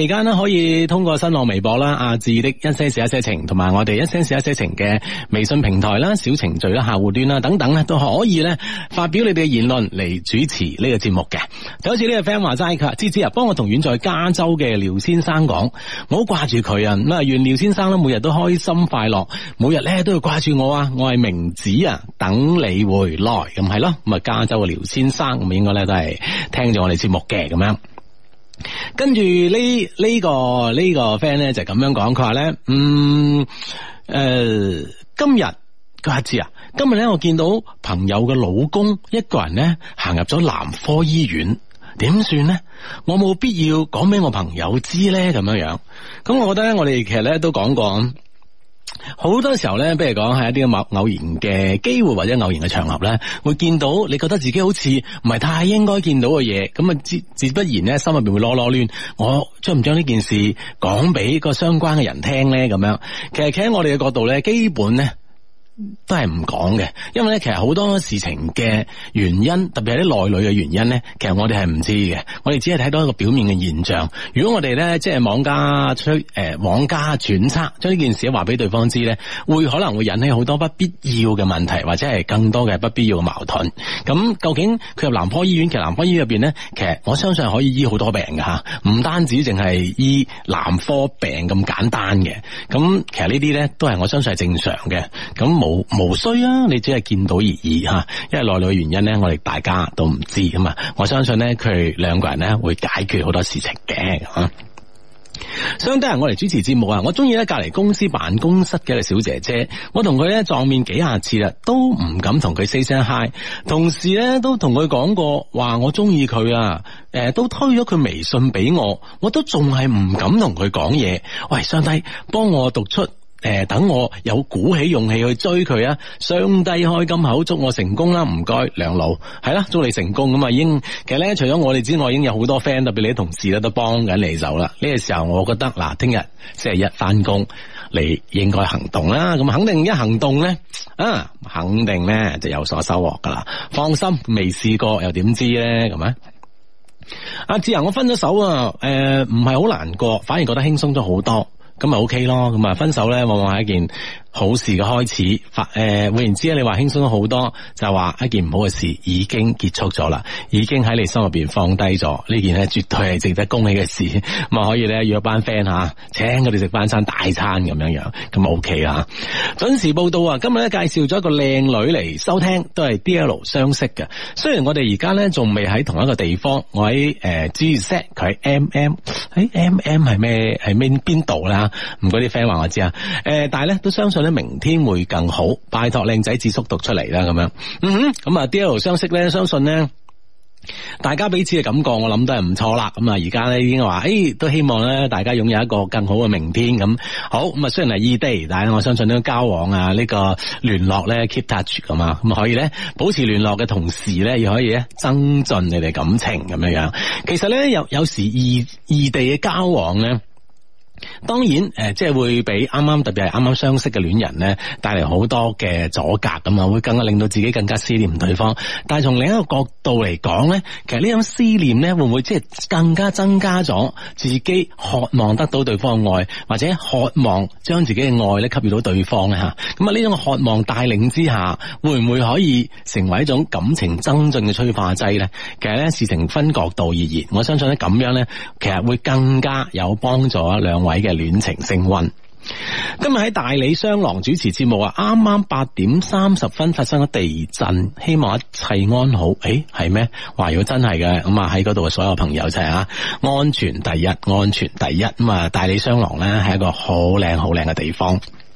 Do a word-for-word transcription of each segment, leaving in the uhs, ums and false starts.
期間呢，可以通過新浪微博啦、阿志的一些事一些情，同埋我哋一些事一些情嘅微信平台啦、小程序啦、客戶端啦等等咧，都可以咧發表你哋嘅言論嚟主持呢個節目嘅。就好似呢個 friend 話齋，佢話芝芝啊，幫我同遠在加州嘅廖先生講，我好掛住佢啊，咁啊願廖先生咧每日都開心快樂，每日咧都要掛住我啊，我係明子啊，等你回來，咁係咯，咁啊加州嘅廖先生咁應該咧都係聽咗我哋節目嘅咁樣。跟住呢呢個呢、這個 friend 咧就咁樣講，佢話咧，嗯，誒、呃，今日佢阿志啊，今日咧我見到朋友嘅老公一個人咧行入咗男科醫院，點算咧？我冇必要講俾我朋友知咧，咁樣樣。咁我覺得咧，我哋其實咧都講過。好多時候咧，比如講係一啲咁偶然嘅機會或者偶然嘅場合咧，會見到你覺得自己好似唔係太應該見到嘅嘢，咁啊自自不然咧心入邊會囉囉攣。我將唔將呢件事講俾個相關嘅人聽咧？咁樣其實企喺我哋嘅角度咧，基本咧都係唔講嘅，因為咧其實好多事情嘅原因，特別係啲內裏嘅原因咧，其實我哋係唔知嘅，我哋只係睇到一個表面嘅現象。如果我哋咧即係妄加吹誒妄加揣測，將呢件事話俾對方知咧，會可能會引起好多不必要嘅問題，或者係更多嘅不必要嘅矛盾。咁究竟佢入男科醫院，其實男科醫院入邊咧，其實我相信係可以醫好多病嘅吓，唔單止淨係醫男科病咁簡單嘅。咁其實呢啲咧都係我相信係正常嘅。咁冇無需啊，你只係見到而已吓，因為內裏嘅原因咧，我哋大家都唔知啊嘛。我相信咧，佢兩個人咧會解決好多事情嘅吓。相對人我嚟主持節目啊，我中意咧隔籬公司辦公室嘅小姐姐，我同佢咧撞面幾下次啦，都唔敢同佢 say 聲 hi。同事咧都同佢講過話我中意佢啊，誒都推咗佢微信俾我，我都仲係唔敢同佢講嘢。喂，上帝幫我讀出。誒，等我有鼓起勇氣去追佢啊！上帝開金口，祝我成功啦！唔該，梁老，係啦，祝你成功咁啊！已經其實咧，除咗我哋之外，已經有好多 friend，特別你啲同事咧，都幫緊你手啦。呢個時候，我覺得嗱，聽日星期一翻工，你應該行動啦。咁肯定一行動咧，啊，肯定咧就有所收穫噶啦。放心，未試過又點知咧？咁啊？阿志啊，我分咗手啊，誒，唔係好難過，反而覺得輕鬆咗好多。咁咪 OK 咯，咁啊分手咧往往係一件好事嘅開始。發誒，換言之咧，你話輕鬆咗好多，就係話一件唔好嘅事已經結束咗啦，已經喺你心入邊放低咗。呢件咧絕對係值得恭喜嘅事。咁啊可以咧約班 friend 吓，請佢哋食翻餐大餐咁樣樣，咁 OK 啦。準時報道啊！今日咧介紹咗一個靚女嚟收聽，都係 D L 相識嘅。雖然我哋而家咧仲未喺同一個地方，我喺誒 G Z， 佢喺 M M， 喺 M M 係咩？係邊邊度啦？唔該啲 friend 話我知啊，誒，但係咧都相信咧明天會更好，拜託靚仔智叔讀出嚟啦咁樣。嗯哼，咁啊 D L 相識咧，相信咧大家彼此嘅感覺，我諗都係唔錯啦。咁啊而家咧已經話，誒都希望咧大家擁有一個更好嘅明天咁。好，咁啊雖然係異地，但係我相信呢個交往啊，呢個聯絡咧 keep touch 噶嘛，咁可以咧保持聯絡嘅同時咧，又可以咧增進你哋感情咁樣樣。其實咧有有時異異地嘅交往咧，當然誒、呃，即係會俾啱啱特別係啱啱相識嘅戀人咧，帶嚟好多嘅阻隔咁啊，會更加令到自己更加思念對方。但係從另一個角度嚟講咧，其實呢種思念咧，會唔會即係更加增加咗自己渴望得到對方嘅愛，或者渴望將自己嘅愛咧給予到對方咧吓？咁啊呢種渴望帶領之下，會唔會可以成為一種感情增進嘅催化劑咧？其實咧事情分角度而言，我相信咧咁樣咧，其實會更加有幫助啊兩位嘅戀情升溫。今日喺大理雙廊主持節目啊，啱啱八點三十分發生咗地震，希望一切安好。誒，係咩？話如果真係嘅，咁啊喺嗰度嘅所有朋友就係啊，安全第一，安全第一。咁啊，大理雙廊咧係一個好靚好靚嘅地方。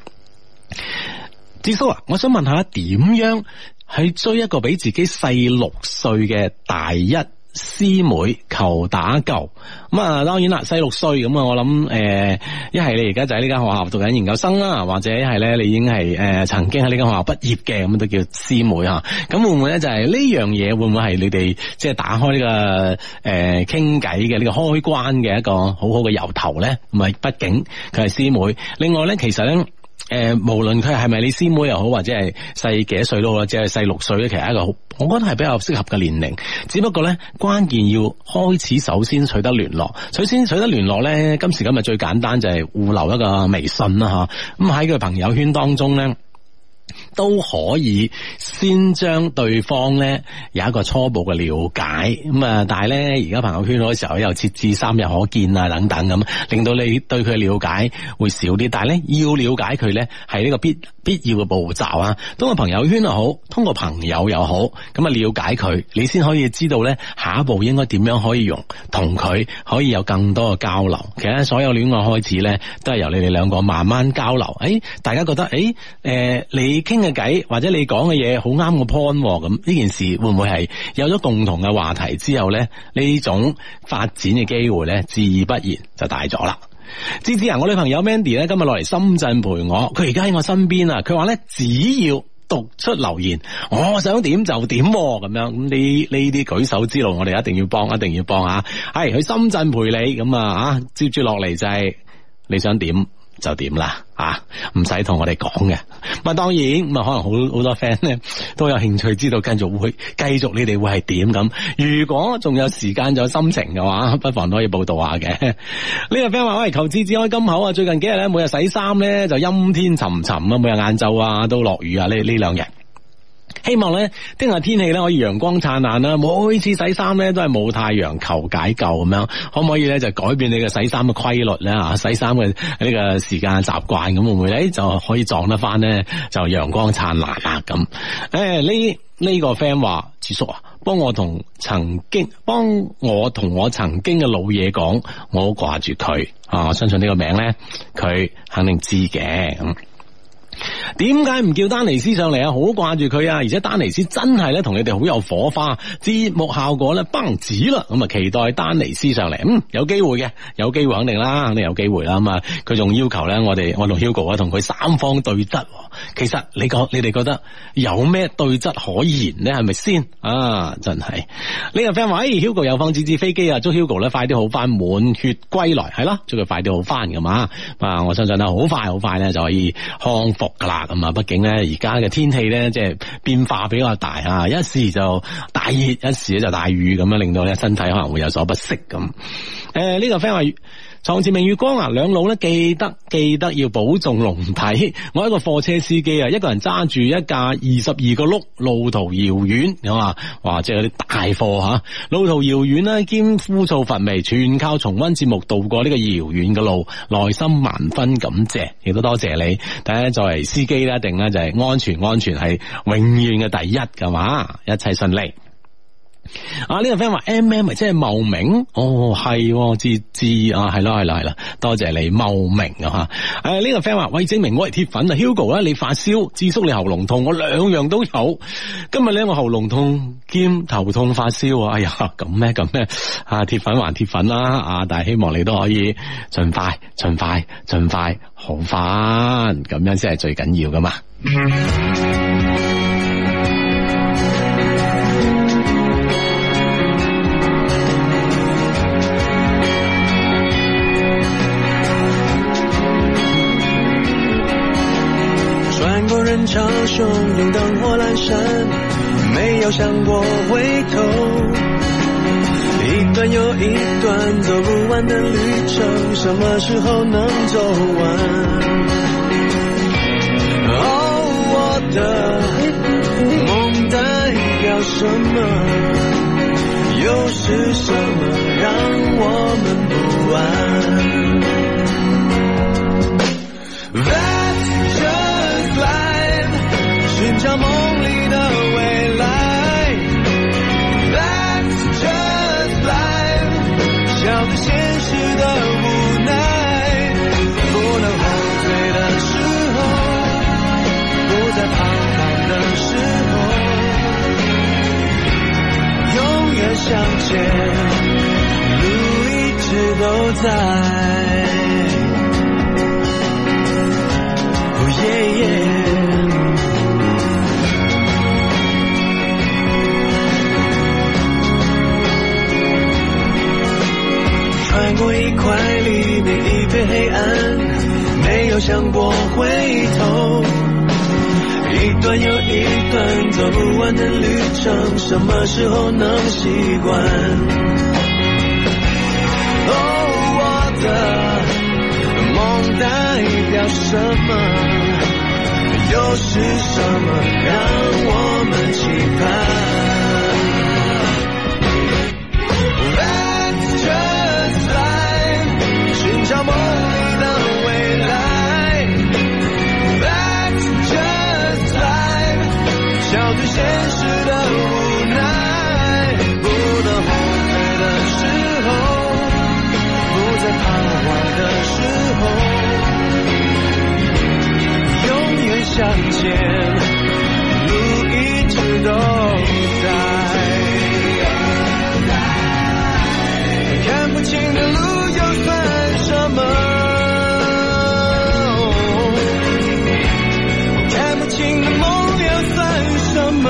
智叔啊，我想問下點樣去追一個比自己細六歲嘅大一師妹求打救？咁啊，當然啦，細六歲咁啊，我諗誒，一係你而家就喺呢間學校讀緊研究生啦，或者一係咧你已經係誒、呃、曾經喺呢間學校畢業嘅，咁都叫師妹吓。咁會唔會咧就係呢樣嘢會唔會係你哋即係打開呢、這個誒傾偈嘅呢個開關嘅一個好好嘅由頭咧？咁啊，畢竟佢係師妹。另外咧，其實咧。 誒，無論佢係咪你師妹又好，或者係細幾多歲都好啦，即係細六歲咧，其實係一個好，我覺得係比較適合嘅年齡。只不過咧，關鍵要開始首先取得聯絡。首先取得聯絡咧，今時今日最簡單就係互留一個微信啦，吓。咁喺佢朋友圈當中咧，都可以先將對方咧有一個初步嘅了解，咁啊，但係咧而家朋友圈嗰個時候又設置三日可見啊等等咁，令到你對佢嘅了解會少啲。但係咧要了解佢咧係呢個必必要嘅步驟啊，通過朋友圈又好，通過朋友又好，咁啊了解佢，你先可以知道咧下一步應該點樣可以用同佢可以有更多嘅交流。其實所有戀愛開始咧都係由你哋兩個慢慢交流，誒，大家覺得誒誒、呃、你傾嘅偈或者你講嘅嘢好啱個 point， 咁呢件事會唔會係有咗共同嘅話題之後咧，呢種發展嘅機會咧自然不然就大咗啦。芝芝啊，我女朋友 Mandy 咧今日落嚟深圳陪我，佢而家喺我身邊啊，佢話咧只要讀出留言，我想點就點咁樣，咁呢呢啲舉手之勞我哋一定要幫，一定要幫啊！係去深圳陪你咁啊，啊接住落嚟就係你想點就點啦，啊，唔使同我哋講嘅。咁啊，當然咁啊，可能好好多 friend 咧都有興趣知道繼續會繼續你哋會係點咁。如果仲有時間仲有心情嘅話，不妨都可以報道下嘅。呢個 friend 話：喂，求志志開金口啊！最近幾日咧，每日洗衫咧就陰天沉沉啊，每日晏晝啊都落雨啊，呢呢兩日。希望咧聽日天氣咧可以陽光燦爛啦，每次洗衫咧都係冇太陽求解救咁樣，可唔可以咧就改變你嘅洗衫嘅規律咧啊？洗衫嘅呢個時間習慣咁會唔會咧就可以撞得翻咧就陽光燦爛啦咁？誒呢呢個 friend 話：智叔啊，幫我同曾經幫我同我曾經嘅老嘢講，我好掛住佢啊！我相信呢個名咧佢肯定知嘅咁。點解唔叫丹尼斯上嚟啊？好掛住佢啊！而且丹尼斯真係咧同你哋好有火花，節目效果咧崩止啦！咁啊，期待丹尼斯上嚟，嗯，有機會嘅，有機會肯定啦，肯定有機會啦。咁啊，佢仲要求咧，我哋我同 Hugo 啊，同佢三方對質。其實你覺你哋覺得有咩對質可言咧？係咪先啊？真係呢個 friend 話：，誒，Hugo 又放自製飛機啊！祝 Hugo 咧快啲好翻，滿血歸來，係咯，祝佢快啲好翻噶嘛！啊，我相信咧好快好快咧就可以康復噶啦。咁啊，畢竟咧而家嘅天氣咧即係變化比較大啊，一時就大熱，一時咧就大雨，咁樣令到咧身體可能會有所不適咁。誒、呃，呢、這個 friend 話。床前明月光啊，兩老咧記得記得要保重龍體。我係一個貨車司機啊，一個人揸住一架二十二個轆，路途遙遠，咁啊，哇，即係嗰啲大貨吓，路途遙遠啦，兼枯燥乏味，全靠重溫節目度過呢個遙遠嘅路，內心萬分感謝，亦都多謝你。但係作為司機咧，一定咧就係安全，安全係永遠嘅第一噶嘛，一切順利。啊！呢、這個 friend 話 M M 咪即係茂名哦，係知知啊，係咯係啦係啦，多謝你茂名啊吓。誒，呢個 friend 話喂，證明我係鐵粉啊 ，Hugo 咧你發燒，智叔你喉嚨痛，我兩樣都有。今日咧我喉嚨痛兼頭痛發燒啊，哎呀咁咩咁咩啊，鐵粉還鐵粉啦啊！但係希望你都可以盡快盡快盡快好翻，咁樣先係最緊要噶嘛。 人潮汹涌，燈火闌珊，沒有想過回頭，一段又一段走不完的旅程，什麼時候能走完？哦，我的夢代表什麼？又是什麼讓我們不安？尋找夢裡的未來 That's just life 笑對現實的無奈，不能後退的時候，不再彷徨的時候，永遠向前，路一直都在。Oh yeah yeah，穿過一塊黎明，一片黑暗，沒有有想过回头，一段又一段走不完的旅程，什么时候能习惯？哦，我的梦代表什么？又是什么让我们期盼？ Let's just fly， 寻找梦里的未来。Let's just fly， 笑对现实的无奈。不能后退的时候，不再彷徨的时候，永远向前，路一直都在。看不清的路又算什么？看不清的梦又算什么？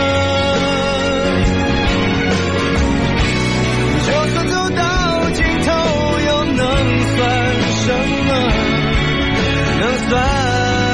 就算走到尽头，又能算什么？能算？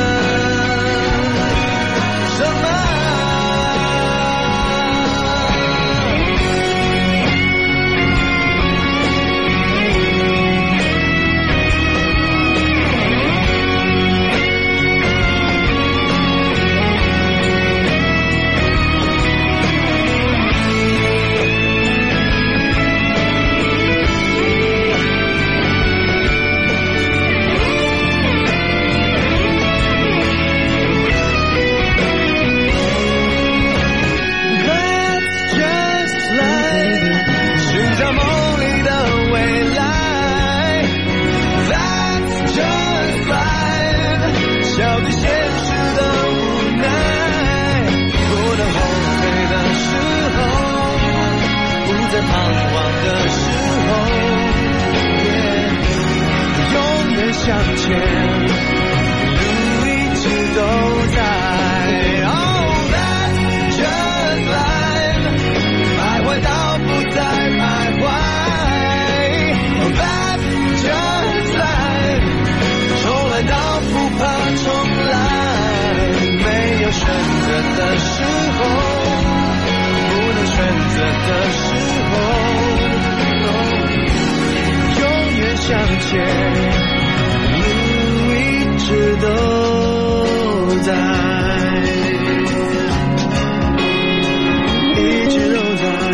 向前，路一直都在。Oh, let's just live， 徘徊到不再徘徊。Oh, let's just live， 重来到不怕重来。没有选择的时候，不能选择的时候，永远向前。 一直都在，一直都在。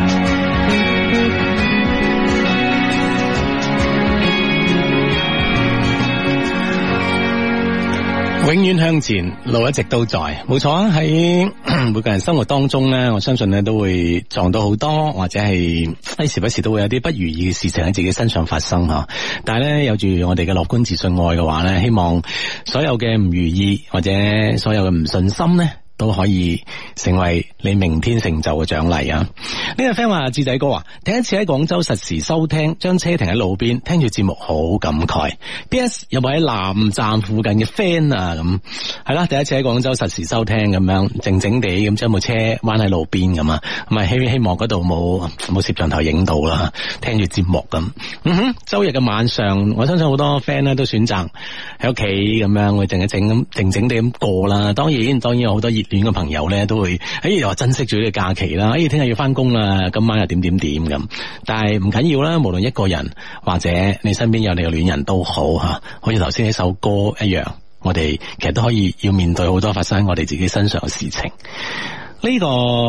永遠向前，路一直都在，冇錯啊！喺每個人生活當中咧，我相信咧都會撞到好多，或者係喺時不時都會有啲不如意嘅事情喺自己身上發生吓。但係咧有住我哋嘅樂觀自信愛嘅話咧，希望所有嘅唔如意或者所有嘅唔順心咧，都可以成為你明天成就嘅獎勵啊！呢個 friend 話智仔哥啊，第一次喺廣州實時收聽，將車停喺路邊，聽住節目好感慨。P S 有冇喺南站附近嘅 friend 啊？咁係啦，第一次喺廣州實時收聽咁樣，靜靜地咁將部車彎喺路邊咁啊，咁啊希希望嗰度冇冇攝像頭影到啦，聽住節目咁。嗯哼，周日嘅晚上，我相信好多 friend 咧都選擇喺屋企咁樣，會靜一靜咁靜靜地咁過啦。當然，當然有好多熱戀嘅朋友咧都會，哎又話珍惜住呢個假期啦，哎聽日要翻工啦，今晚又點點點咁。但係唔緊要啦，無論一個人或者你身邊有你嘅戀人都好吓，好似頭先呢首歌一樣，我哋其實都可以要面對好多發生喺我哋自己身上嘅事情。呢個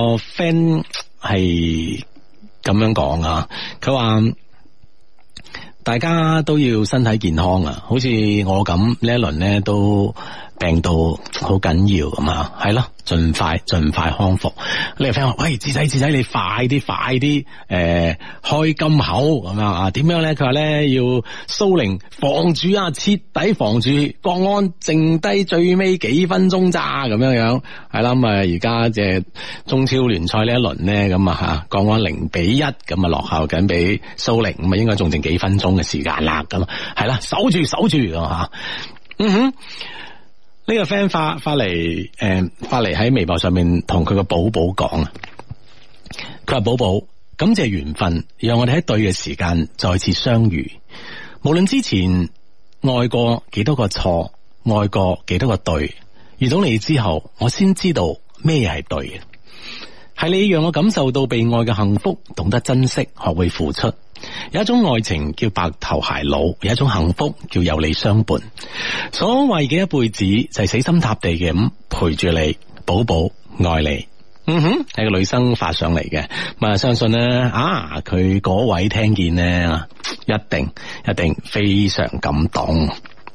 friend 係咁樣講啊，佢話大家都要身體健康啊，好似我咁呢一輪咧都病到好緊要咁啊，係咯，盡快盡快康復。你個 friend 話：喂，智仔智仔，你快啲快啲，誒、呃、開金口咁樣啊？點樣咧？佢話咧要蘇寧防住啊，徹底防住國安，剩低最尾幾分鐘咋咁樣樣。係啦，咁啊而家即係中超聯賽呢一輪咧，咁啊吓國安零比一咁啊落後緊俾蘇寧，咁啊應該仲剩幾分鐘嘅時間啦，咁係啦，守住守住啊吓，嗯哼。呢、這個 friend 發發嚟，誒、呃，發嚟喺微博上面同佢個寶寶講啊，佢話寶寶，感謝緣分，讓我哋喺對嘅時間再次相遇。無論之前愛過幾多個錯，愛過幾多個對，遇到你之後，我先知道咩係對嘅。係你讓我感受到被愛嘅幸福，懂得珍惜，學會付出。有一種愛情叫白頭偕老，有一種幸福叫有你相伴。所謂嘅一輩子就係死心塌地嘅咁陪住你，寶寶愛你。嗯哼，係個女生發上嚟嘅，咁啊相信咧啊佢嗰位聽見咧，一定一定非常感動。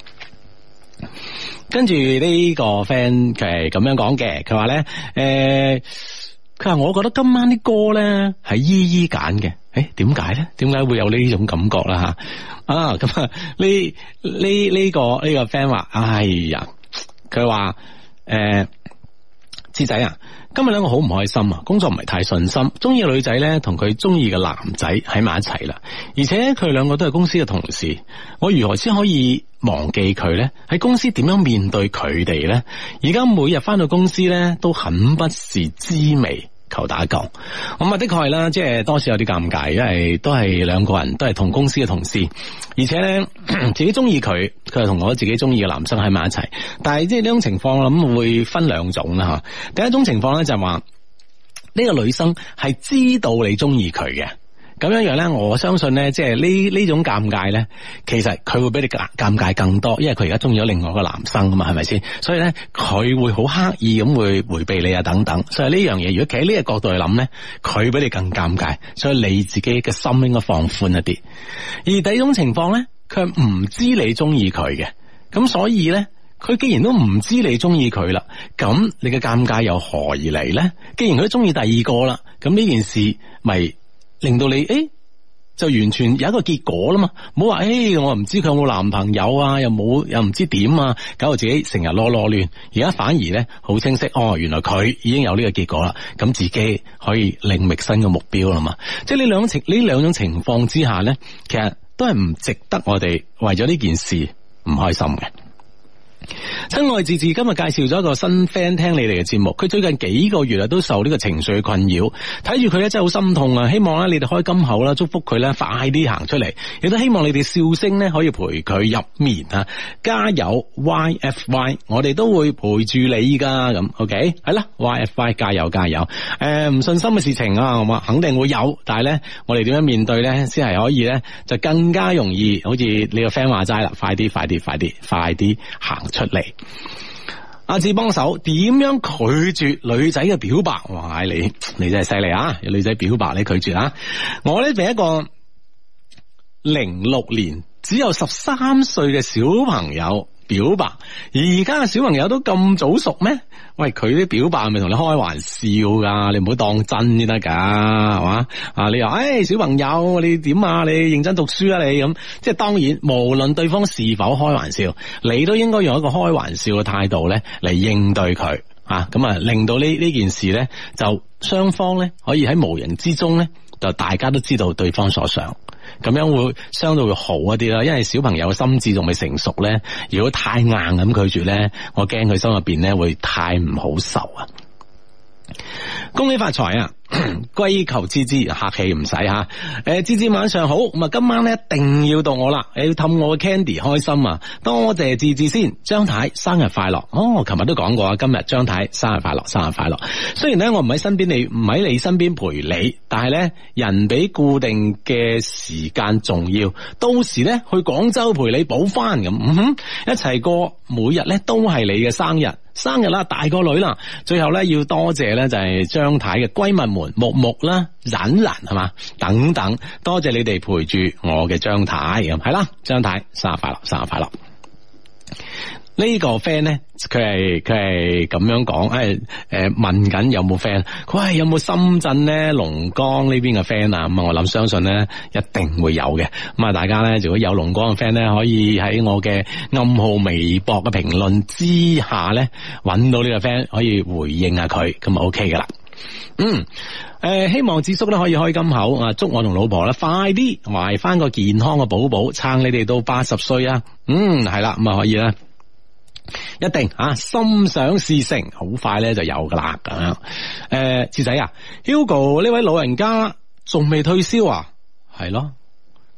跟住呢個 friend 佢係咁樣講嘅，佢話咧誒。佢話我覺得今晚啲歌咧係依依揀嘅，誒點解咧？點解會有呢種感覺啦吓？啊咁啊呢呢呢個呢、呢個 friend 話，哎呀，佢話誒，志仔啊，今日咧我好唔開心啊，工作唔係太順心，中意嘅女仔咧同佢中意嘅男仔喺埋一齊啦，而且佢哋兩個都係公司嘅同事，我如何先可以忘記佢咧？喺公司點樣面對佢哋咧？而家每日翻到公司咧都很不是滋味，求打救。咁啊的確係啦，即係多少有啲尷尬，因為都係兩個人都係同公司嘅同事，而且咧自己中意佢，佢係同我自己中意嘅男生喺埋一齊。但係即係呢種情況，我諗會分兩種啦吓。第一種情況咧就係話呢個女生係知道你中意佢嘅。咁樣樣咧，我相信咧，即係呢呢種尷尬咧，其實佢會比你尷尷尬更多，因為佢而家中意咗另外一個男生噶嘛，係咪先？所以咧，佢會好刻意咁會回避你啊，等等。所以呢樣嘢，如果企喺呢個角度去諗咧，佢比你更尷尬，所以你自己嘅心應該放寬一啲。而第二種情況咧，佢係唔知你中意佢嘅，咁所以咧，佢既然都唔知你中意佢啦，咁你嘅尷尬又何而嚟咧？既然佢中意第二個啦，咁呢件事咪令到你誒，就完全有一個結果啦嘛，唔好話誒，我唔知佢有冇男朋友啊，又冇又唔知點啊，搞到自己成日囉囉亂。而家反而咧好清晰，哦，原來佢已經有呢個結果啦，咁自己可以另覓新嘅目標啦嘛。即係呢兩種情呢兩種情況之下咧，其實都係唔值得我哋為咗呢件事唔開心嘅。親愛自治今日介紹咗一個新 friend 聽你哋嘅節目，佢最近幾個月啊都受呢個情緒困擾，睇住佢咧真係好心痛啊！希望咧你哋開金口啦，祝福佢咧快啲行出嚟，亦都希望你哋笑聲咧可以陪佢入眠啊！加油 Y F Y， 我哋都會陪住你噶，咁 OK 係啦 ，Y F Y 加油加油！誒、呃，唔信心嘅事情啊，我肯定會有，但係咧我哋點樣面對咧，先係可以咧就更加容易，好似你個 friend 話齋啦，快啲快啲快啲快啲行出嚟。阿志幫手點樣拒絕女仔嘅表白？哇！你你真係犀利啊！有女仔表白你拒絕啊？我呢俾一個零六年只有十三歲嘅小朋友表白，而家嘅小朋友都咁早熟咩？喂，佢啲表白係咪同你開玩笑噶？你唔好當真先得噶，係嘛？啊，你話誒、哎，小朋友你點啊？你認真讀書啊？你咁即係當然，無論對方是否開玩笑，你都應該用一個開玩笑嘅態度咧嚟應對佢啊！咁啊，令到呢呢件事咧，就雙方咧可以喺無形之中咧，就大家都知道對方所想。咁樣會相對會好一啲啦，因為小朋友嘅心智仲未成熟咧，如果太硬咁拒絕咧，我驚佢心入邊咧會太唔好受啊！恭喜發財啊！歸求芝芝，客氣唔使吓。誒，芝芝晚上好，咁啊今晚咧一定要到我啦，你要氹我嘅 Candy 開心啊！多謝芝芝先，張太生日快樂。哦，琴日都講過啊，今日張太生日快樂，生日快樂。雖然咧我唔喺身邊，你唔喺你身邊陪你，但係咧人比固定嘅時間重要。到時咧去廣州陪你補翻咁，嗯哼，一齊過每日咧都係你嘅生日。生日啦，大個女啦，最後咧要多謝咧就係張太嘅閨蜜們木木啦、冉冉係嘛等等，多謝你哋陪住我嘅張太咁係啦，張太生日快樂，生日快樂。呢個 friend 咧，佢係佢係咁樣講，誒誒問緊有冇 friend，佢話有冇深圳咧龍崗呢邊嘅 friend 啊？咁啊，我諗相信咧一定會有嘅。咁啊，大家咧如果有龍崗嘅 friend 咧，可以喺我嘅暗號微博嘅評論之下咧，揾到呢個 friend 可以回應下佢，咁啊 OK 噶啦。嗯，誒、呃，希望智叔咧可以開金口啊，祝我同老婆咧快啲懷翻個健康嘅寶寶，撐你哋到八十歲啊！嗯，係啦，咁啊可以啦。一定啊，心想事成，好快咧就有噶啦咁樣。誒、呃，智仔啊 ，Hugo 呢位老人家仲未退燒啊？係咯，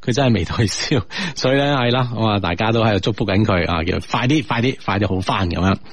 佢真係未退燒，所以咧係啦，我話大家都喺度祝福緊佢啊，叫快啲快啲快啲好翻咁樣。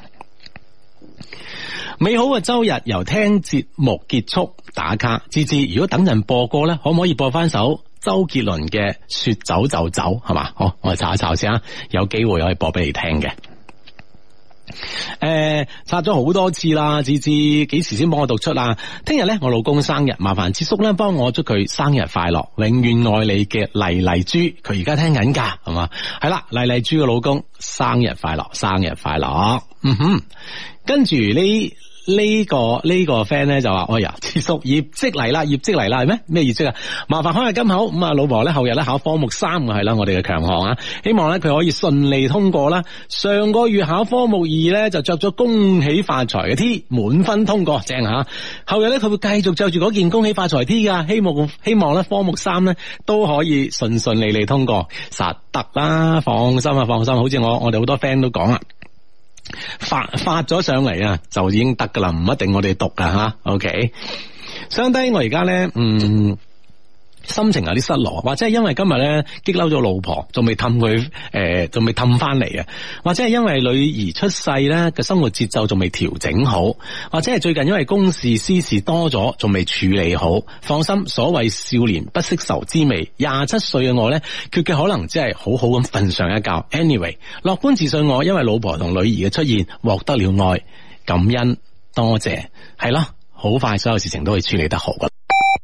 美好嘅周日由聽節目結束打卡，芝芝，如果等陣播歌咧，可唔可以播翻首周杰倫嘅說走就走係嘛？好，我哋查一查先啊，有機會可以播俾你聽嘅。誒、呃，刷咗好多次啦，芝芝幾時先幫我讀出啊？聽日咧我老公生日，麻煩智叔咧幫我祝佢生日快樂，永遠愛你嘅麗麗豬，佢而家聽緊噶係嘛？係啦，麗麗豬嘅老公生日快樂，生日快樂。嗯哼，跟住呢。呢、這個呢、這個 friend 咧就話：哎呀，智叔業績嚟啦，業績嚟啦，係咩？咩業績啊？麻煩開下金口咁啊！老婆咧後日咧考科目三係啦，我哋嘅強項啊，希望咧佢可以順利通過啦。上個月考科目二咧就着咗恭喜發財嘅 T， 滿分通過，正吓。後日咧佢會繼續着住嗰件恭喜發財 T 噶，希望希望咧科目三咧都可以順順利利通過，實得啦，放心啊，放心。好似我我哋好多 friend 都講啦。發發咗上嚟啊，就已經得噶啦，唔一定我哋讀噶吓。OK， 相低我而家咧，嗯，心情有啲失落，或者係因為今日咧激嬲咗老婆，仲未氹佢，誒，仲未氹翻嚟啊，或者係因為女兒出世咧嘅生活節奏仲未調整好，或者係最近因為公事私事多咗，仲未處理好。放心，所謂少年不識愁滋味，廿七歲嘅我咧，缺嘅可能只係好好咁瞓上一覺。Anyway， 樂觀自信我，因為老婆同女兒嘅出現，獲得了愛，感恩多謝，係咯，好快所有事情都會處理得好噶。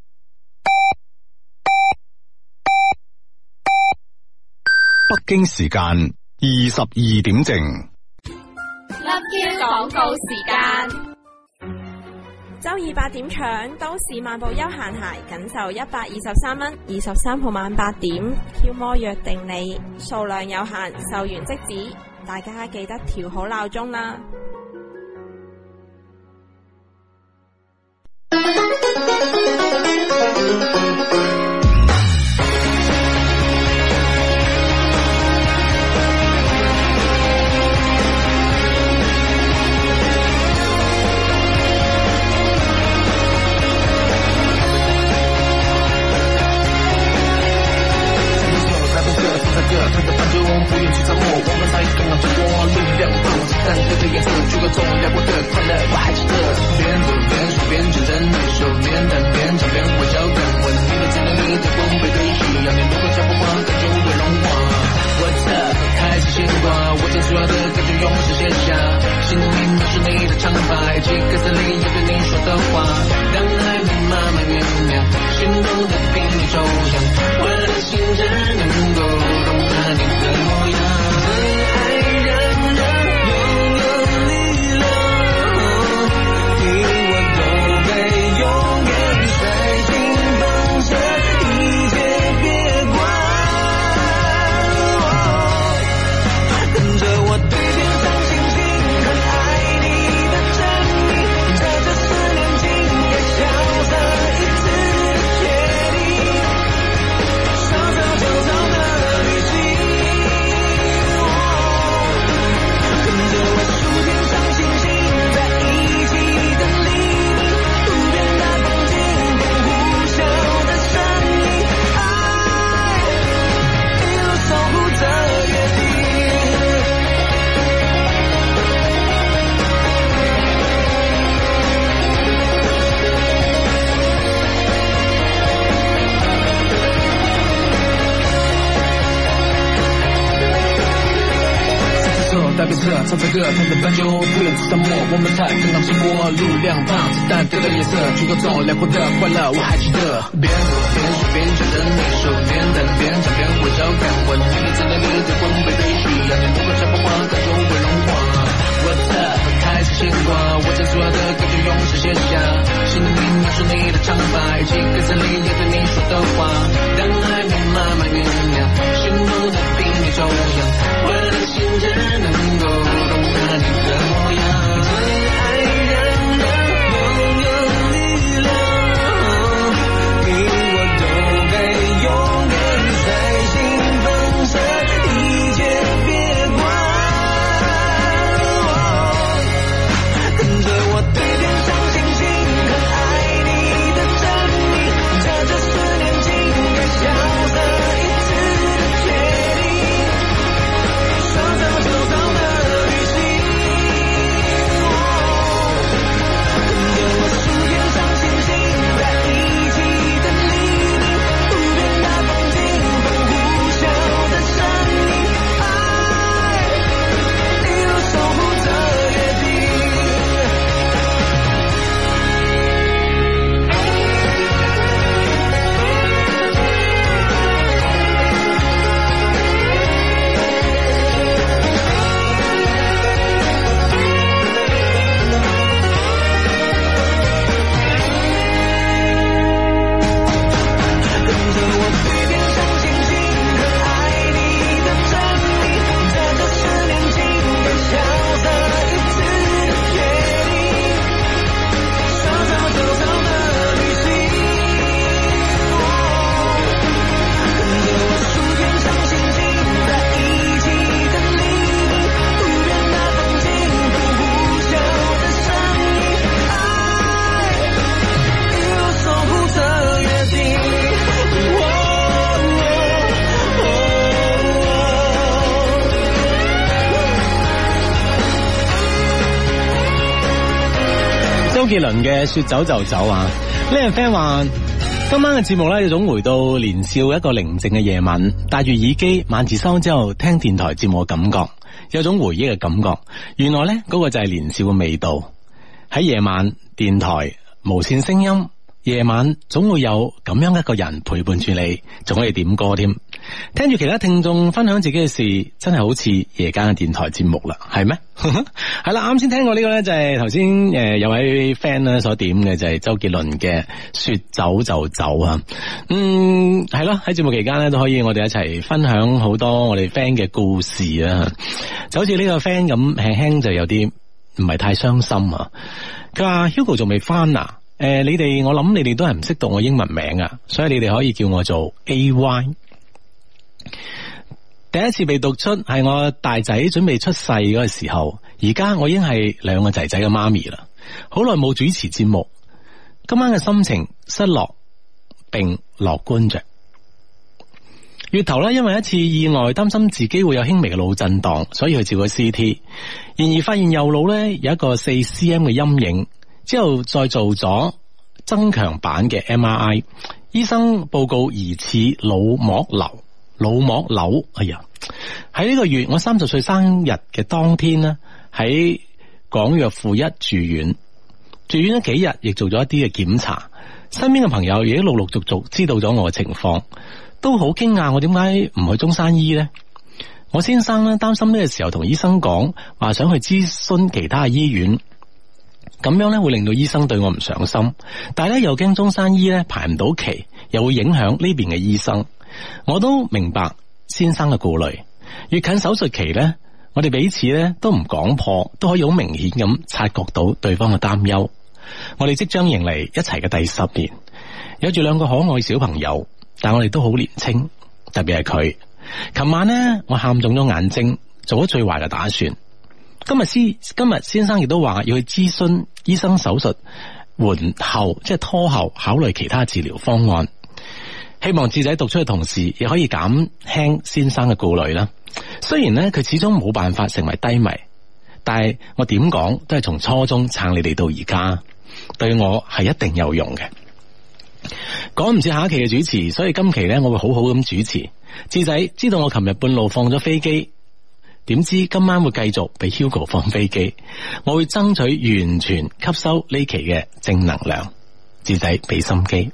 北京時間二十二點正。 Love Q 廣告時間。 周二八點搶都市漫步休閒鞋，僅售一百二十三蚊。二十三號晚八點 ，Q 魔約定你，數量有限，售完即止，大家記得調好鬧鐘啦。 他的斑鸠不愿去找我，我们才刚刚走过路两旁子弹对着颜色举个重聊过的快乐我还记得，边走边说边认真的手边弹边唱边微笑感问你的真的你的光被对视要你如果讲不完感就会融化。What's up 开始牵挂，我将所有的感觉用纸写下，心里描述你的长发，几个字里要对你说的话，让爱慢慢慢酝酿，心动的比你抽象，我的心只能够容纳你的模样，最爱让人拥有力量，你我都被永远率性放下一切别管，跟着我对天上星星，很爱你的证明，在这四年间也潇洒一次的决定，说走就走的旅行，跟着我数天上星星，在一起的黎明，不变的风景，跟呼啸的生命，爱一路守护着约定。大别侧唱着歌，弹着斑鸠，不远处沙漠，我们才刚刚经过路两旁子弹对着颜色举个重辽阔的快乐我还记得，边走边说边牵着你手边弹边唱边微笑感问你的真的你的光被对视要你如果想不完感就会融化。What's up 开始牵挂，我将所有的感觉用纸写下，心里描述你的长发，几个字里也对你说的话，让爱慢慢慢酝酿，心动的比你抽象，我的心只能够容纳你的模样，最爱让人拥有力量，你我都被永远率性放下一切别管，跟着我对天上星星，很爱你的证明，在这四年间也杰倫嘅說走就走啊！呢個 friend 話今晚嘅節目咧，有種回到年少一個寧靜嘅夜晚，戴住耳機晚自修之後聽電台節目嘅感覺，有種回憶嘅感覺。原來咧嗰個就係年少嘅味道。喺夜晚電台無線聲音，夜晚總會有咁樣一個人陪伴住你，仲可以點歌添。聽住其他聽眾分享自己嘅事，真係好似夜間嘅電台節目啦，係咩？係啦，啱先聽過呢個咧，就係頭先誒有位 friend 咧所點嘅，就係周杰倫嘅說走就走啊。嗯，係咯，喺節目期間咧都可以我哋一齊分享好多我哋 friend 嘅故事啊。就好似呢個 friend 咁，輕輕就有啲唔係太傷心啊。佢話 Hugo 仲未翻啊？誒、呃，你哋我諗你哋都係唔識讀我英文名啊，所以你哋可以叫我做 A Y。第一次被讀出係我大仔準備出世嗰個時候，而家我已經係兩個仔仔嘅媽咪啦。好耐冇主持節目，今晚嘅心情失落並樂觀着。月頭咧，因為一次意外，擔心自己會有輕微嘅腦震盪，所以去照個 C T。然而發現右腦咧有一個四 cm 嘅陰影，之後再做咗增強版嘅 M R I， 醫生報告疑似腦膜瘤。腦膜瘤，哎呀！喺呢個月我三十歲生日嘅當天呢，喺廣藥附一住院，住院咗幾日，亦做咗一啲嘅檢查。身邊嘅朋友亦都陸陸續續知道咗我嘅情況，都好驚訝我點解唔去中山醫呢？我先生呢，擔心呢個時候同醫生講話，想去諮詢其他醫院，咁樣呢會令到醫生對我唔上心，但係咧又驚中山醫呢排唔到期，又會影響呢邊嘅醫生。我都明白先生嘅顧慮，越近手術期呢，我哋彼此呢都唔講破，都可以好明顯咁察覺到對方嘅擔憂。我哋即將迎嚟一齊嘅第十年，有住兩個可愛小朋友，但我哋都好年輕，特別係佢。琴晚呢，我喊腫咗眼睛，做咗最壞嘅打算。今日先今日先生亦都話要去諮詢醫生手術緩後，即係拖後考慮其他治療方案。希望智仔讀出嘅同時，亦可以減輕先生嘅顧慮啦。雖然咧佢始終冇辦法成為低迷，但係我點講都係從初中撐你哋到而家，對我係一定有用嘅。講唔似下一期嘅主持，所以今期咧我會好好咁主持。智仔知道我琴日半路放咗飛機，點知今晚會繼續俾 Hugo 放飛機，我會爭取完全吸收呢期嘅正能量。智仔俾心機。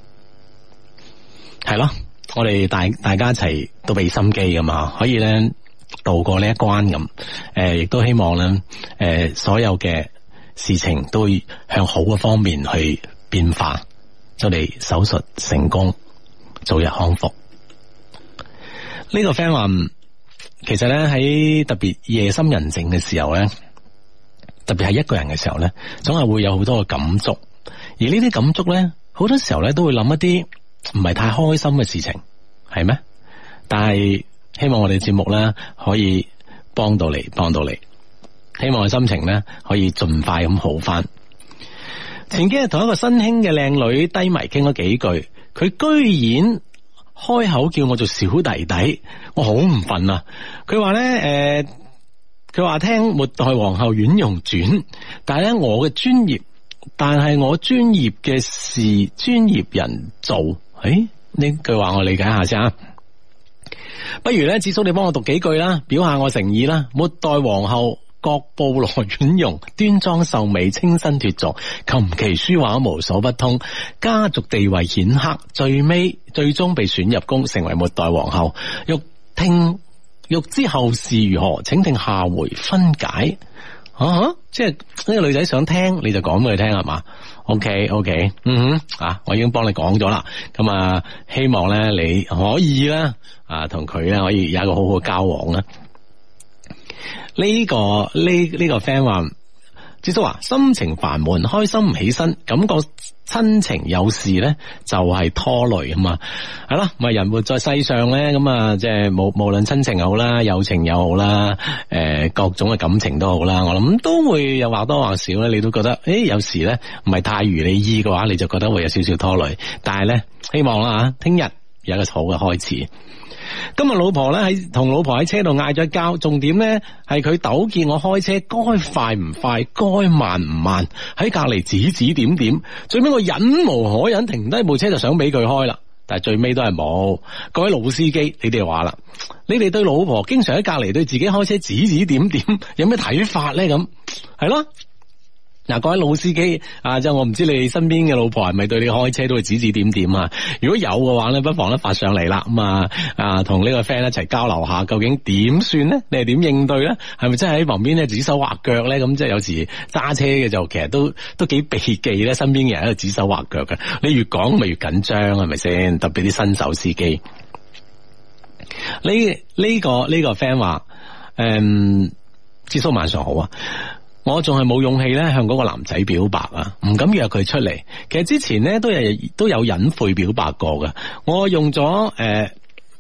係咯，我哋大大家一齊都俾心機噶嘛，可以咧渡過呢一關咁。誒、呃，亦都希望咧，誒、呃，所有嘅事情都會向好嘅方面去變化，祝你手術成功，早日康復。呢、這個 friend 話，其實咧喺特別夜深人靜嘅時候咧，特別係一個人嘅時候咧，總係會有好多嘅感觸，而呢啲感觸咧，好多時候咧都會諗一啲唔係太開心嘅事情，係咩？但係希望我哋節目咧可以幫到你，幫到你。希望我心情咧可以盡快咁好翻。前幾日同一個新興嘅靚女低迷傾咗幾句，佢居然開口叫我做小弟弟，我好唔忿啊！佢話咧，誒、呃，佢話聽《末代皇后婉容傳》，但係咧我嘅專業，但係我專業嘅事，專業人做。誒，呢句話我理解下先啊。不如咧，智叔你幫我讀幾句啦，表下我誠意啦。末代皇后郭布羅婉容，端莊秀美，清新脫俗，琴棋書畫無所不通，家族地位顯赫，最尾最終被選入宮，成為末代皇后。欲聽欲知後事如何，請聽下回分解。啊，即係呢個女仔想聽，你就講俾佢聽係嘛？ OK OK， 嗯哼，啊，我已經幫你講咗啦。咁啊，希望咧你可以啦，啊，同佢咧可以有一個好好嘅交往啦。呢、這個呢呢、這個 friend 話，智叔話心情煩悶，開心唔起身，感覺親情有事咧就係、是、拖累啊嘛。係啦，咪人活在世上咧，咁啊，即係無無論親情又好啦，友情又好啦，誒、呃，各種嘅感情都好啦，我諗都會有或多或少咧，你都覺得誒、欸，有時咧唔係太如你意嘅話，你就覺得會有少少拖累。但係咧，希望啦吓，聽日有一個好嘅開始。今日老婆咧喺同老婆喺車度嗌咗交，重點咧係佢糾結我開車該快唔快，該慢唔慢，喺隔籬指指點點，最尾我忍無可忍，停低部車就想俾佢開啦，但係最尾都係冇。各位老司機，你哋話啦，你哋對老婆經常喺隔籬對自己開車指指點點，有咩睇法咧？咁係咯。嗱，各位老司機啊，即係我唔知你身邊嘅老婆係咪對你開車都會指指點點啊？如果有嘅話咧，不妨咧發上嚟啦，咁啊啊同呢個 friend 一齊交流下，究竟點算咧？你係點應對咧？係咪真係喺旁邊咧指手畫腳咧？咁即係有時揸車嘅就其實都都幾避忌咧，身邊嘅人喺度指手畫腳嘅。你越講咪越緊張，係咪先？特別啲新手司機。呢呢個呢個 friend 話，誒，智叔晚上好啊。我仲係冇勇氣咧向嗰個男仔表白啊，唔敢約佢出嚟。其實之前咧都有都有隱晦表白過嘅。我用咗誒、呃、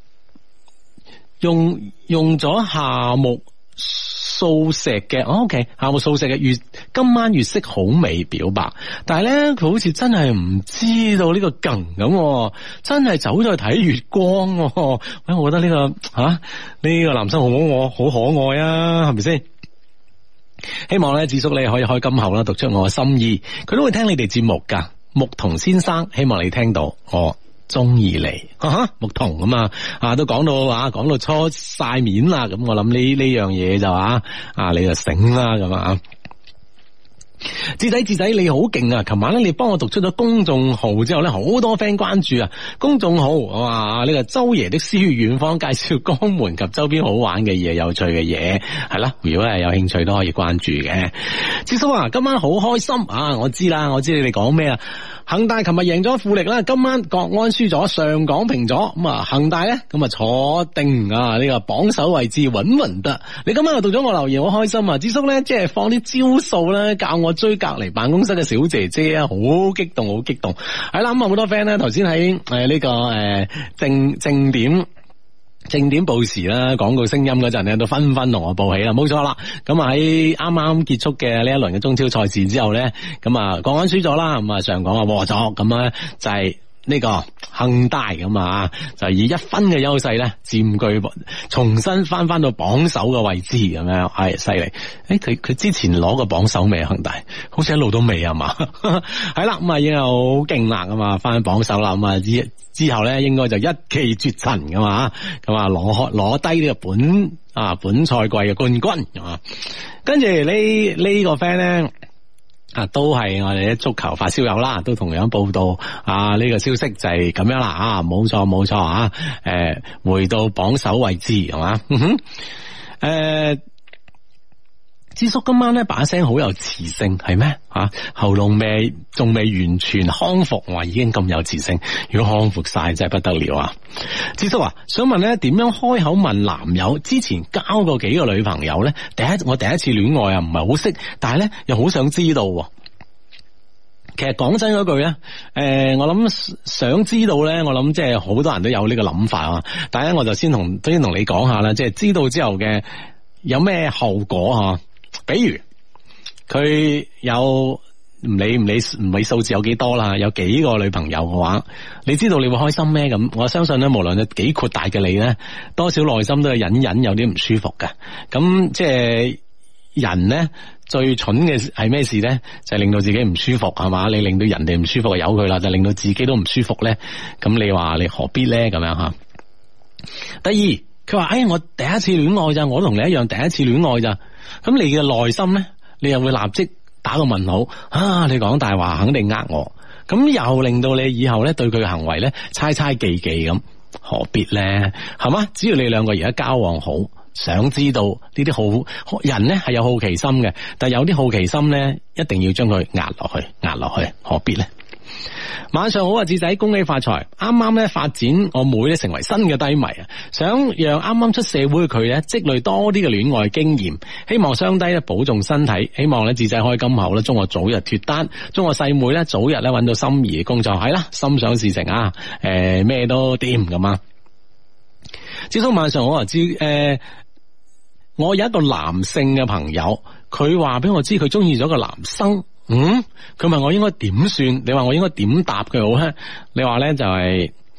用用咗夏目漱石嘅、哦、，OK 夏目漱石嘅月今晚月色好美表白，但係咧佢好似真係唔知道呢個梗咁，真係走咗去睇月光。喂，我覺得呢、這個吓呢、啊這個男生好可好可愛啊，係咪先？希望咧，智叔你可以開金口啦，讀出我嘅心意。佢都會聽你哋節目噶。牧童先生，希望你聽到我中意你。啊，牧童咁啊，啊都講到啊，講到初晒面啦。咁我諗呢呢樣嘢就啊，啊你就醒啦咁啊。智仔智仔你好勁啊！琴晚咧你幫我讀出咗公眾號之後咧，好多 friend 關注啊！公眾號哇，呢、這個周爺的詩與遠方介紹江門及周邊好玩嘅嘢、有趣嘅嘢係啦。如果係有興趣都可以關注嘅。智叔啊，今晚好開心啊！我知啦，我知你哋講咩啊？恒大琴日贏咗富力啦，今晚國安輸咗，上港平咗，咁啊恒大咧咁啊坐定啊呢個榜首位置穩穩得。你今晚又讀咗我留言，好開心啊！智叔咧即係放啲招數咧教我追隔籬辦公室嘅小姐姐啊，好激動好激動。係啦，咁啊好多 friend 咧頭先喺誒呢個誒正正點。正點報時啦，廣告聲音嗰陣咧都紛紛同我報喜啦，冇錯啦。咁啊喺啱啱結束嘅呢一輪嘅中超賽事之後咧，咁啊國安輸咗啦，咁啊上港啊和咗，咁咧就係呢個恒大咁啊，就以一分嘅優勢咧佔據，重新翻翻到榜首嘅位置咁樣，係犀利。誒，佢佢之前攞個榜首未？恒大好似一路都未啊嘛，係啦，咁啊已經好勁啦，咁啊翻榜首啦，咁啊之之後咧應該就一騎絕塵噶嘛，咁啊攞攞低呢個本啊本賽季嘅冠軍啊，跟住呢呢個 friend 咧。啊，都係我哋啲足球發燒友啦，都同樣報道啊呢、這個消息就係咁樣啦，啊冇錯冇錯啊，誒回到榜首位置係嘛，嗯哼，誒智叔今晚咧把聲好有磁性係咩？啊喉嚨未仲未完全康復，我話已經咁有磁性，如果康復晒真係不得了啊！智叔啊，想問咧點樣開口問男友之前交過幾個女朋友咧？第一我第一次戀愛啊，唔係好識，但係咧又好想知道。其實講真嗰句咧，誒、呃，我諗想知道咧，我諗即係好多人都有呢個諗法啊。但係咧，我就先同先同你講下啦，即係知道之後嘅有咩後果吓。比如佢有唔理唔理唔理數字有幾多啦，有幾個女朋友嘅話，你知道你會開心咩？咁我相信咧，無論係幾闊大嘅你咧，多少內心都係隱隱有啲唔舒服嘅。咁即係人咧最蠢嘅係咩事咧？就係令到自己唔舒服係嘛？你令到人哋唔舒服就由佢啦，就令到自己都唔舒服咧。咁你話你何必咧？咁樣吓。第二，佢話誒，我第一次戀愛咋，我都同你一樣第一次戀愛咋。咁你嘅內心咧，你又會立即打個問號啊！你講大話，肯定呃我，咁又令到你以後咧對佢嘅行為咧猜猜忌忌咁，何必咧？係嘛？只要你兩個而家交往好，想知道呢啲好人咧係有好奇心嘅，但係有啲好奇心咧，一定要將佢壓落去，壓落去，何必咧？晚上好啊，智仔，恭喜發財！啱啱咧發展我妹咧成為新嘅低迷啊，想讓啱啱出社會嘅佢咧積累多啲嘅戀愛經驗，希望雙低咧保重身體，希望咧智仔開金口咧，祝我早日脫單，祝我細妹咧早日咧搵到心儀嘅工作，係啦，心想事成啊！誒、呃，咩都掂咁啊！智叔晚上好啊，知誒、呃，我有一個男性嘅朋友，佢話俾我知佢中意咗個男生。嗯，佢問我應該點算？你話我應該點答佢好咧？你話咧就係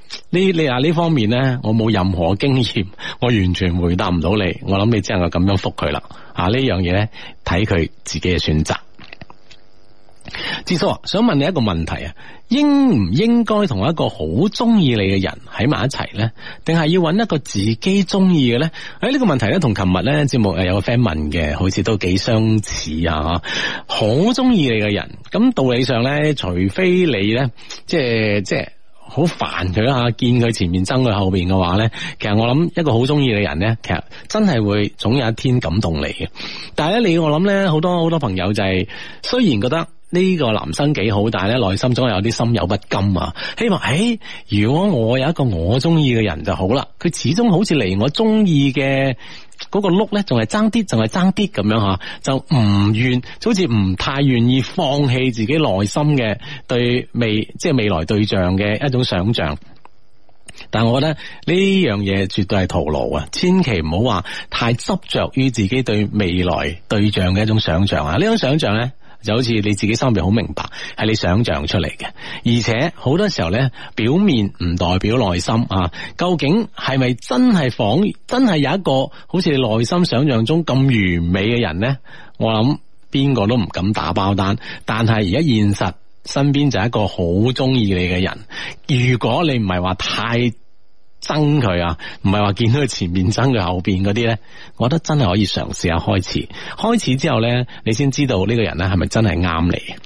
呢你啊呢方面咧，我冇任何經驗，我完全回答唔到你。我諗你只能夠咁樣覆佢啦。啊呢樣嘢咧，睇佢自己嘅選擇。智叔啊，想問你一個問題啊，應唔應該同一個好中意你嘅人喺埋一齊咧？定係要揾一個自己中意嘅咧？誒，呢個問題咧，同琴日咧節目誒有個 friend 問嘅，好似都幾相似啊！好中意你嘅人，咁道理上咧，除非你咧，即係即係好煩佢啦，見佢前面憎佢後邊嘅話咧，其實我諗一個好中意嘅人咧，其實真係會總有一天感動你嘅。但係咧，你我諗咧，好多好多朋友就係、是、雖然覺得呢個男生幾好，但係咧內心總係有啲心有不甘啊！希望誒、欸，如果我有一個我中意嘅人就好啦，佢始終好似離我中意嘅嗰個碌咧，仲係爭啲，仲係爭啲咁樣吓，就唔願，就好似唔太願意放棄自己內心嘅對未即係未來對象嘅一種想象。但係我覺得呢樣嘢絕對係徒勞啊！千祈唔好話太執着於自己對未來對象嘅一種想象啊！呢種想象咧，就好似你自己心入邊好明白，係你想象出嚟嘅，而且好多時候咧，表面唔代表內心啊。究竟係咪真係仿真係有一個好似你內心想象中咁完美嘅人咧？我諗邊個都唔敢打包單。但係而家現實身邊就係一個好中意你嘅人，如果你唔係話太憎佢啊，唔係話見到佢前面憎佢後邊嗰啲咧，我覺得真係可以嘗試下開始。開始之後咧，你先知道呢個人咧係咪真係啱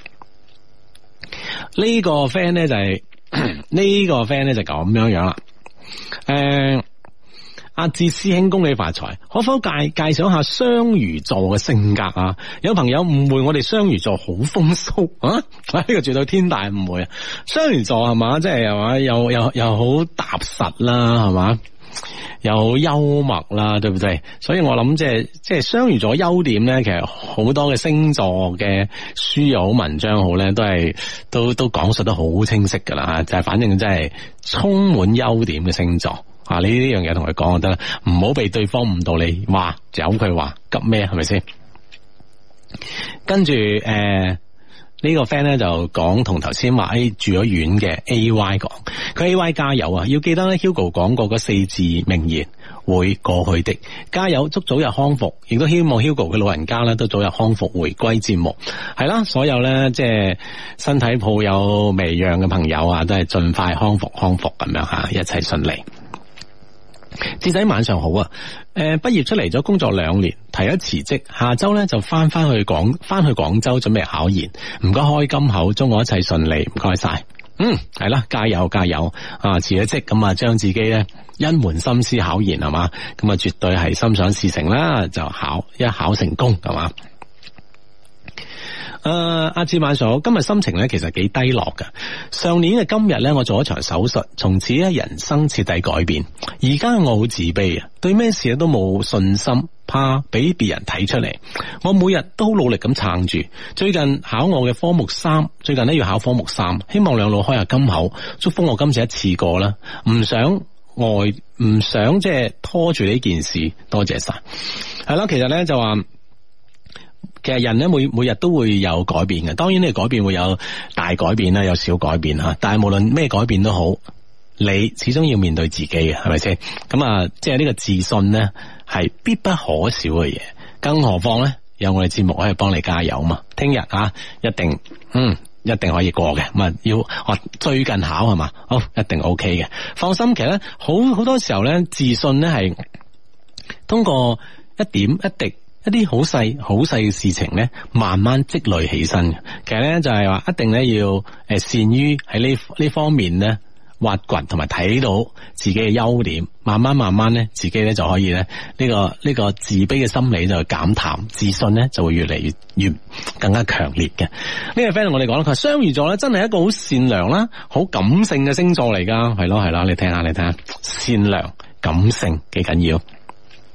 你。呢個 friend 咧就係呢個 friend 咧就咁樣樣啦。誒，阿志師兄恭喜發財，可否介介紹下雙魚座嘅性格啊？有朋友誤會我哋雙魚座好風騷啊！呢個絕對天大誤會啊！雙魚座係嘛，即係係嘛，又又又好踏實啦，係嘛，又好幽默啦，對唔對？所以我諗即係即係雙魚座優點咧，其實好多嘅星座嘅書又好，文章好咧，都係都都講述得好清晰噶啦，就係反正真係充滿優點嘅星座。啊！你呢樣嘢同佢講就得啦，唔好被對方誤導你，話由佢話急咩？係咪先？跟住誒，呃這個、呢個 friend 咧就講同頭先話誒住咗院嘅 A Y 講，佢 A Y 加油啊！要記得咧 Hugo 講過嗰四字名言，會過去的，加油，祝早日康復，亦都希望 Hugo 嘅老人家咧都早日康復回歸節目。係啦，所有咧即係身體抱有微恙嘅朋友啊，都係盡快康復康復咁樣吓，一切順利。智仔晚上好啊！誒、呃，畢業出嚟咗工作兩年，提咗辭職，下周咧就翻翻去廣翻去廣州準備考研。唔該開金口，祝我一切順利，唔該晒。嗯，係啦，加油加油啊！辭咗職咁啊，將自己咧一門心思考研係嘛，咁啊絕對係心想事成啦，就考一考成功係嘛。誒、呃，阿志晚上好，今日心情咧其實幾低落噶。上年嘅今日咧，我做咗場手術，從此咧人生徹底改變。而家我好自卑啊，對咩事都冇信心，怕俾別人睇出嚟。我每日都好努力咁撐住。最近考我嘅科目三，最近咧要考科目三，希望兩老開下金口，祝福我今次一次過啦。唔想外，唔想即係拖住呢件事。多謝晒。係啦，其實咧就話。其實人咧每每日都會有改變嘅，當然呢個改變會有大改變啦，有小改變吓。但係無論咩改變都好，你始終要面對自己嘅，係咪先？咁啊，即係呢個自信咧係必不可少嘅嘢。更何況咧，有我哋節目可以幫你加油嘛。聽日啊，一定嗯一定可以過嘅。咁啊，要我最近考係嘛，好一定 OK 嘅。放心，其實咧好好多時候咧，自信咧係通過一點一滴。一啲好細好細嘅事情咧，慢慢積累起身嘅。其實咧就係話，一定咧要誒善於喺呢呢方面咧挖掘，同埋睇到自己嘅優點，慢慢慢慢咧，自己咧就可以咧呢個呢個自卑嘅心理就減淡，自信咧就會越嚟越越更加強烈嘅。呢個 friend 同我哋講啦，佢話雙魚座咧真係一個好善良啦、好感性嘅星座嚟噶，係咯係咯，你聽下你聽下，善良感性幾緊要。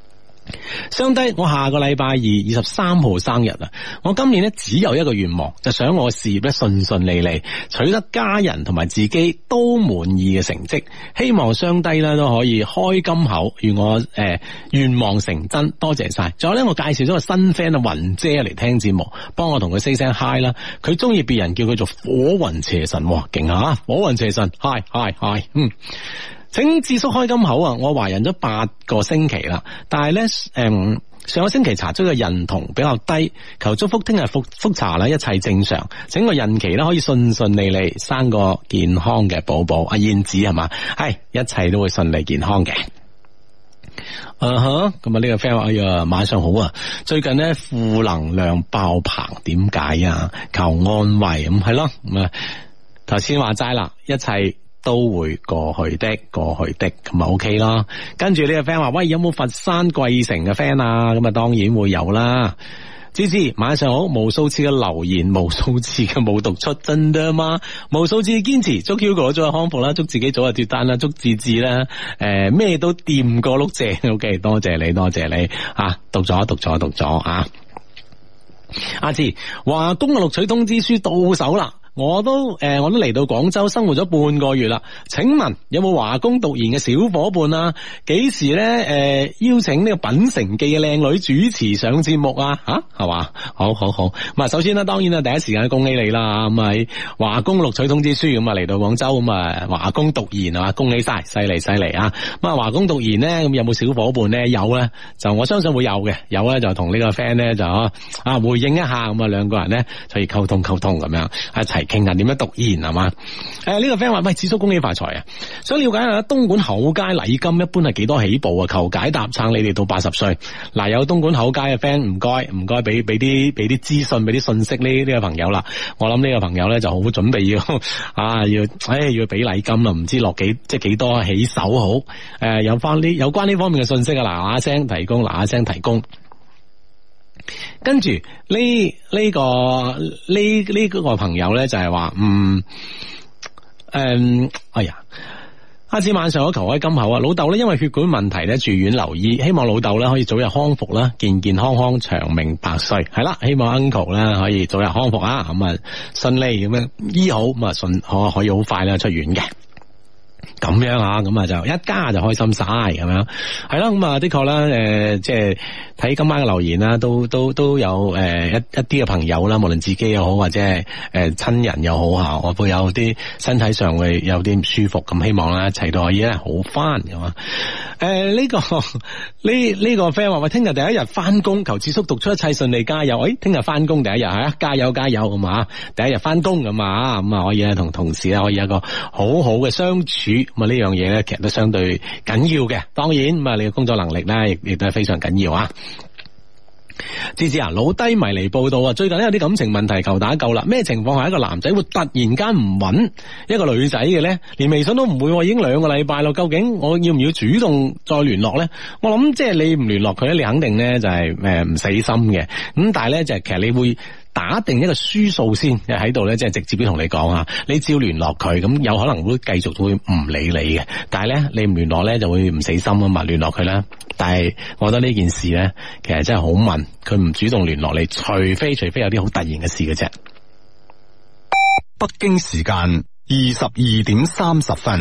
相低，我下個禮拜二二十三號生日啊！我今年咧只有一個願望，就想我事業咧順順利利，取得家人同埋自己都滿意嘅成績。希望相低咧都可以開金口，願我誒願望成真。多謝晒！仲有咧，我介紹咗個新 friend 啊雲姐嚟聽節目，幫我同佢 say 聲 hi 啦。佢中意別人叫佢做火雲邪神，勁下火雲邪神 hi hi hi， 嗯。請智叔開金口啊！我懷孕咗八個星期啦，但係咧，誒，上個星期查出個孕酮比較低，求祝福聽日復復查啦，一切正常，整個孕期咧可以順順利利生個健康嘅寶寶。阿燕子係嘛？係一切都會順利健康嘅。啊哈，咁啊呢個 friend 話：哎呀，晚上好啊！最近咧負能量爆棚，點解啊？求安慰咁係咯，咁啊頭先話齋啦，一切都會過去的，過去的咁咪 OK 咯。跟住呢個 friend 話：喂，有冇佛山貴城嘅 friend 啊？咁啊，當然會有啦。芝芝，晚上好，無數次嘅留言，無數次嘅冇讀出，真的嗎？無數次堅持，祝 Hugo 早日康復啦，祝自己早日脫單啦，祝志志啦，誒、呃、咩都掂過碌蔗 ，OK， 多謝你，多謝你啊！讀咗，讀咗，讀咗啊！阿志，華工嘅錄取通知書到手啦。我都誒、呃，我都嚟到廣州生活咗半個月啦。請問有冇華工讀研嘅小伙伴啊？幾時咧誒、呃、邀請呢個品城記嘅靚女主持上節目啊？吓係嘛？好好好。咁啊，首先啦，當然啦，第一時間恭喜你啦。咁喺華工錄取通知書咁啊嚟到廣州咁啊，華工讀研啊，恭喜晒，犀利犀利啊！咁啊，華工讀研咧，咁有冇小伙伴咧？有咧，就我相信會有嘅。有咧就同呢個 friend 咧就啊回應一下，咁啊兩個人咧可以溝通溝通咁樣一齊傾下點樣讀研係嘛？誒、呃、呢、這個 friend 話：喂，智叔恭喜發財啊！想了解下東莞厚街禮金一般係幾多起步啊？求解答，撐你哋到八十歲。嗱、呃，有東莞厚街嘅 friend 唔該唔該，俾俾啲俾啲資訊，俾啲信息呢呢個朋友啦。我諗呢個朋友咧就好準備要啊要，誒要俾禮金啦，唔知落幾即係幾多起手好？誒、呃、有翻呢有關呢方面嘅信息啊，嗱嗱聲提供，嗱嗱聲提供。跟住呢呢個呢呢、這個朋友咧就係話嗯誒、嗯、哎呀，下次晚上我求開金口啊！老豆咧因為血管問題咧住院留醫，希望老豆咧可以早日康復啦，健健康康長命百歲。係啦，希望 uncle 咧可以早日康復啊，咁啊順利咁樣醫好，咁啊順可可以好快咧出院嘅。咁樣啊，咁啊就一家就開心晒咁樣，係啦，咁啊的確啦，誒、呃，即係睇今晚嘅留言啦，都都都有誒、呃、一一啲嘅朋友啦，無論自己又好或者係誒親人又好吓，我會有啲身體上會有啲唔舒服，咁希望啦一齊都可以咧好翻咁啊。誒、呃、呢、這個呢呢、這個 friend 話喂，聽日第一日翻工，求智叔讀出一切順利，加油！誒，聽日翻工第一日吓，加油加油咁啊！第一日翻工咁啊，咁啊可以咧同同事咧可以有一個好好嘅相處，咁啊呢樣嘢咧其實都相對緊要嘅。當然咁啊，你嘅工作能力咧亦亦都係非常緊要啊！芝芝啊，老低迷嚟報道啊，最近有啲感情問題求打救啦。咩情況下一個男仔會突然間唔揾一個女仔嘅咧？連微信都唔會，已經兩個禮拜咯。究竟我要唔要主動再聯絡咧？我諗即係你唔聯絡佢咧，你肯定咧就係誒唔死心嘅。咁但係咧就係其實你會打定一個輸數先喺度咧，即係直接啲同你講啊，你只要聯絡佢，咁有可能會繼續會唔理你嘅。但係咧你唔聯絡咧就會唔死心啊嘛，聯絡佢啦。但係我覺得呢件事咧，其實真係好問，佢唔主動聯絡你，除非除非有啲好突然嘅事嘅啫。 北京時間二十二點三十分。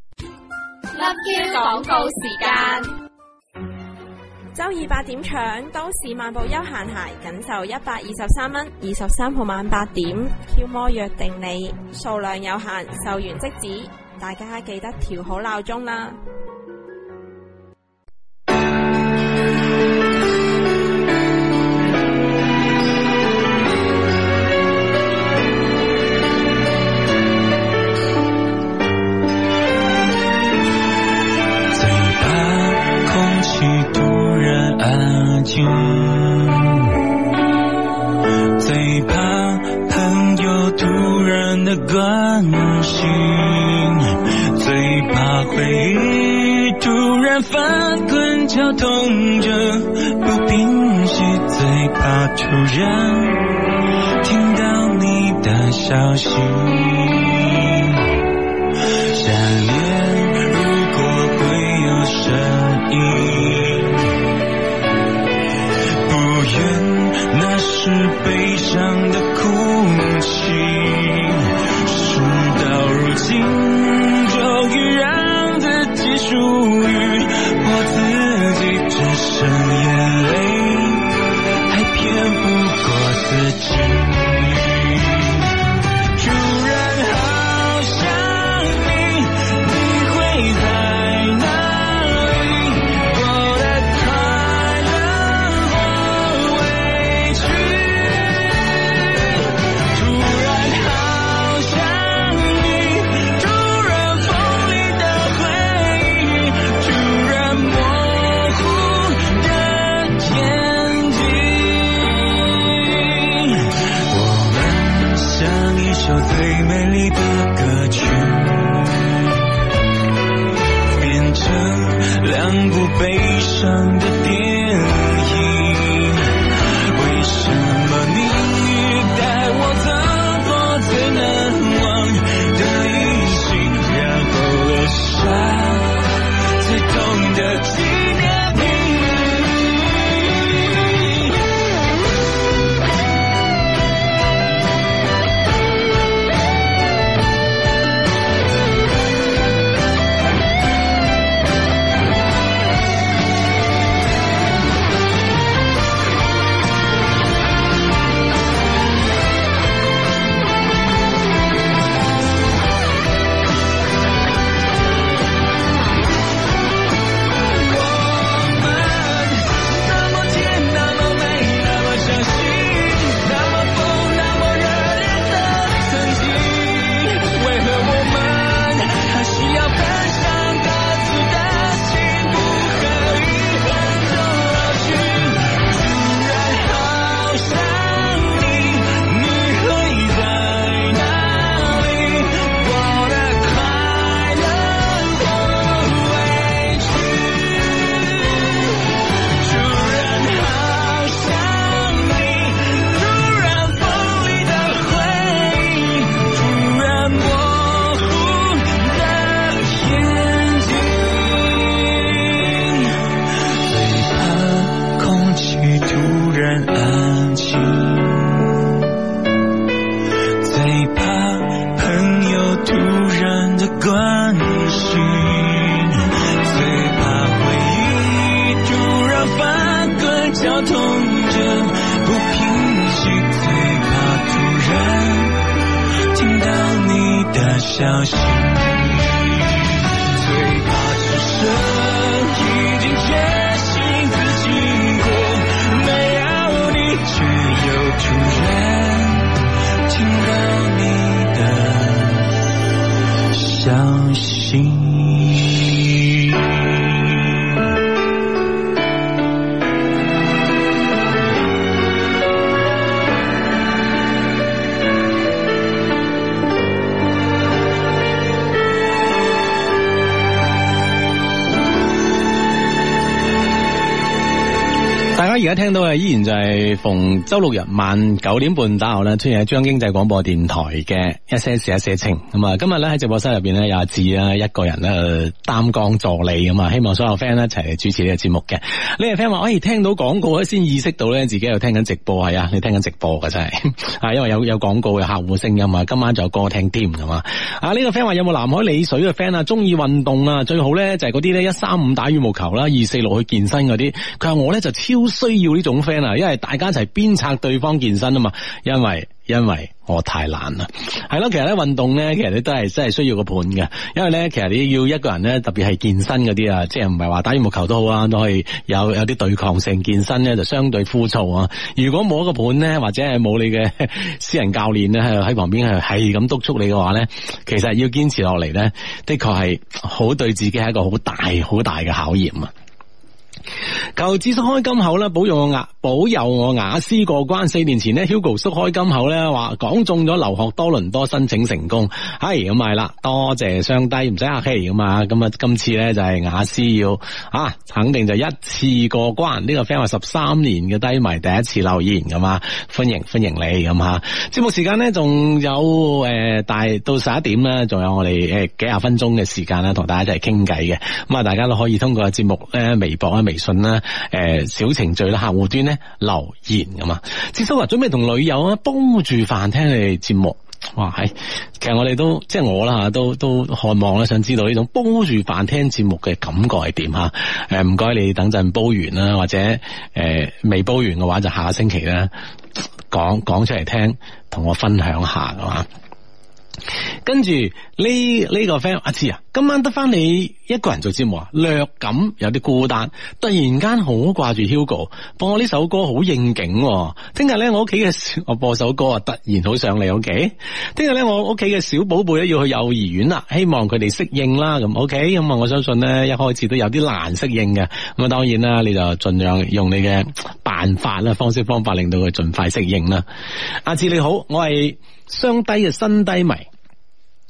Love Q 廣告時間。 周二八點搶都市漫步休閒鞋，僅售一百二十三蚊。二十三號晚八點 ，Q 魔約定你，數量有限，售完即止，大家記得調好鬧鐘啦。 最怕朋友突然的關心，最怕回憶突然翻滾绞痛着不平息，最怕突然聽到你的消息，想念如果會有聲音， 两部悲伤的电影，为什么你带我走过最难忘的旅行，然后留下最痛的纪念品？消息，最怕只剩已经决心自己过，没有你却又突然听到你的消息。 大家而家聽到嘅依然就係逢周六日晚九點半打後咧出現喺中央經濟廣播電台嘅一些事一些情。咁啊，今日咧喺直播室入邊咧有阿志啊一個人咧擔綱助理咁啊，希望所有 friend 一齊嚟主持呢個節目嘅。呢個 friend 話：，哎，聽到廣告咧先意識到咧自己又聽緊直播，係啊，你聽緊直播㗎真係啊，因為有有廣告嘅客戶聲音啊，今晚仲有歌聽添㗎嘛。啊，呢、這個 friend 話有冇南海里水嘅 friend 啊，中意運動啊，最好咧就係嗰啲咧一三五打羽毛球啦，二四六去健身嗰啲。佢話我咧就超需要呢種 friend 啊，因為大家一齊鞭策對方健身啊嘛，因為因為我太懶啦，係咯，其實咧運動咧，其實你都係真係需要個伴嘅，因為咧其實你要一個人咧，特別係健身嗰啲啊，即係唔係話打羽毛球都好啊，都可以有有啲對抗性，健身咧就相對枯燥啊。如果冇一個伴咧，或者係冇你嘅私人教練咧喺喺旁邊係係咁督促你嘅話咧，其實要堅持落嚟咧，的確係好對自己係一個好大好大嘅考驗啊。求智叔開金口啦，保佑我雅保佑我雅思過關。四年前呢 Hugo 叔開金口咧，話講中咗留學多倫多申請成功，係咁係啦，多謝雙低，唔使客氣咁啊。咁啊，今次咧就係雅思要啊，肯定就一次過關。呢、這個 friend 話十三年嘅低迷第一次留言咁啊，歡迎歡迎你咁啊。節目時間咧仲有誒，大、呃、到十一點咧，仲有我哋誒幾廿分鐘嘅時間啦，同大家一齊傾偈嘅。咁啊，大家都可以通過節目咧，微博啊、微信啦。誒、呃，小程序啦，客戶端咧留言咁嘛。智叔話準備同女友啊煲住飯聽你哋節目，哇係，其實我哋都即係我啦吓，都都渴望咧，想知道呢種煲住飯聽節目嘅感覺係點吓。誒，唔該你等陣煲完啦，或者誒未、呃、煲完嘅話，就下個星期咧講講出嚟聽，同我分享下噶嘛。跟住呢呢個 friend 阿志啊，今晚得翻你一個人做節目啊，略感有啲孤單，突然間好掛住 Hugo， 播我呢首歌好應景。聽日咧我屋企嘅我播首歌啊，突然好上嚟 OK。聽日咧我屋企嘅小寶貝咧要去幼兒園啦，希望佢哋適應啦咁 OK。咁啊我相信咧一開始都有啲難適應嘅，咁啊當然啦，你就盡量用你嘅辦法啦，方式方法令到佢盡快適應啦。阿志你好，我係雙低嘅新低迷。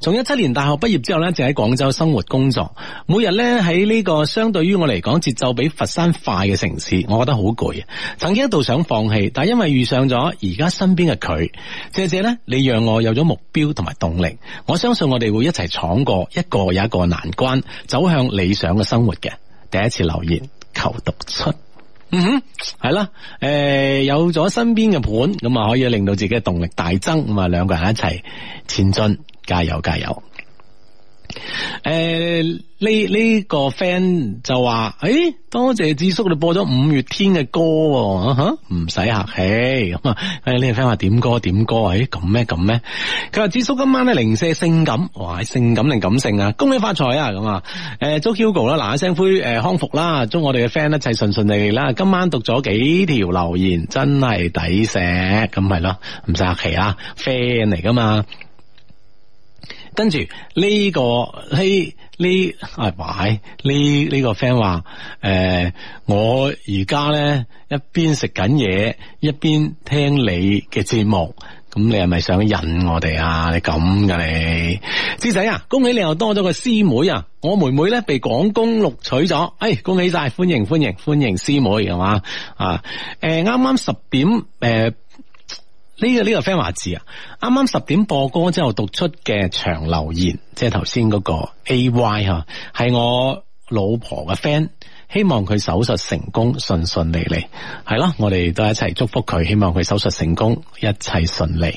從一七年大學畢業之後咧，就喺廣州生活工作，每日咧喺呢個相對於我嚟講節奏比佛山快嘅城市，我覺得好攰。曾經一度想放棄，但因為遇上咗而家身邊嘅佢，謝謝咧，你讓我有咗目標同埋動力。我相信我哋會一齊闖過一個又一個難關，走向理想嘅生活嘅。第一次留言求讀出。嗯哼，係啦，誒、呃，有咗身邊嘅伴，咁啊可以令到自己嘅動力大增，咁啊兩個人一齊前進，加油加油。誒、呃，呢呢、這個 friend 就話，誒、欸，多謝智叔你播咗五月天嘅歌，吓唔使客氣。咁啊，誒呢個 friend 話點歌點歌，誒咁咩咁咩？佢話智叔今晚咧零舍性感，哇，性感定感性啊？恭喜發財啊！咁啊，誒祝 Hugo 啦，嗱一聲灰誒康復啦，祝我哋嘅 friend 一切順順利利啦。今晚讀咗幾條留言，真係抵食，咁係咯，唔使客氣啊 ，friend 嚟噶嘛。跟住呢、這個呢呢啊喂呢呢個 friend 話誒，我而家咧一邊食緊嘢一邊聽你嘅節目，咁你係咪想引我哋啊？你咁噶你，芝仔啊，恭喜你又多咗個師妹啊！我妹妹咧被廣工錄取咗，誒、哎，恭喜晒，歡迎歡迎歡迎師妹係嘛啊？誒，啱啱十點誒。呃呢、這個呢、這個 friend 話字啊，啱啱十點播歌之後讀出嘅長留言，即係頭先嗰個 A Y 吓，係我老婆嘅 friend，希望佢手術成功，順順利利，係咯，我哋都一齊祝福佢，希望佢手術成功，一切順利。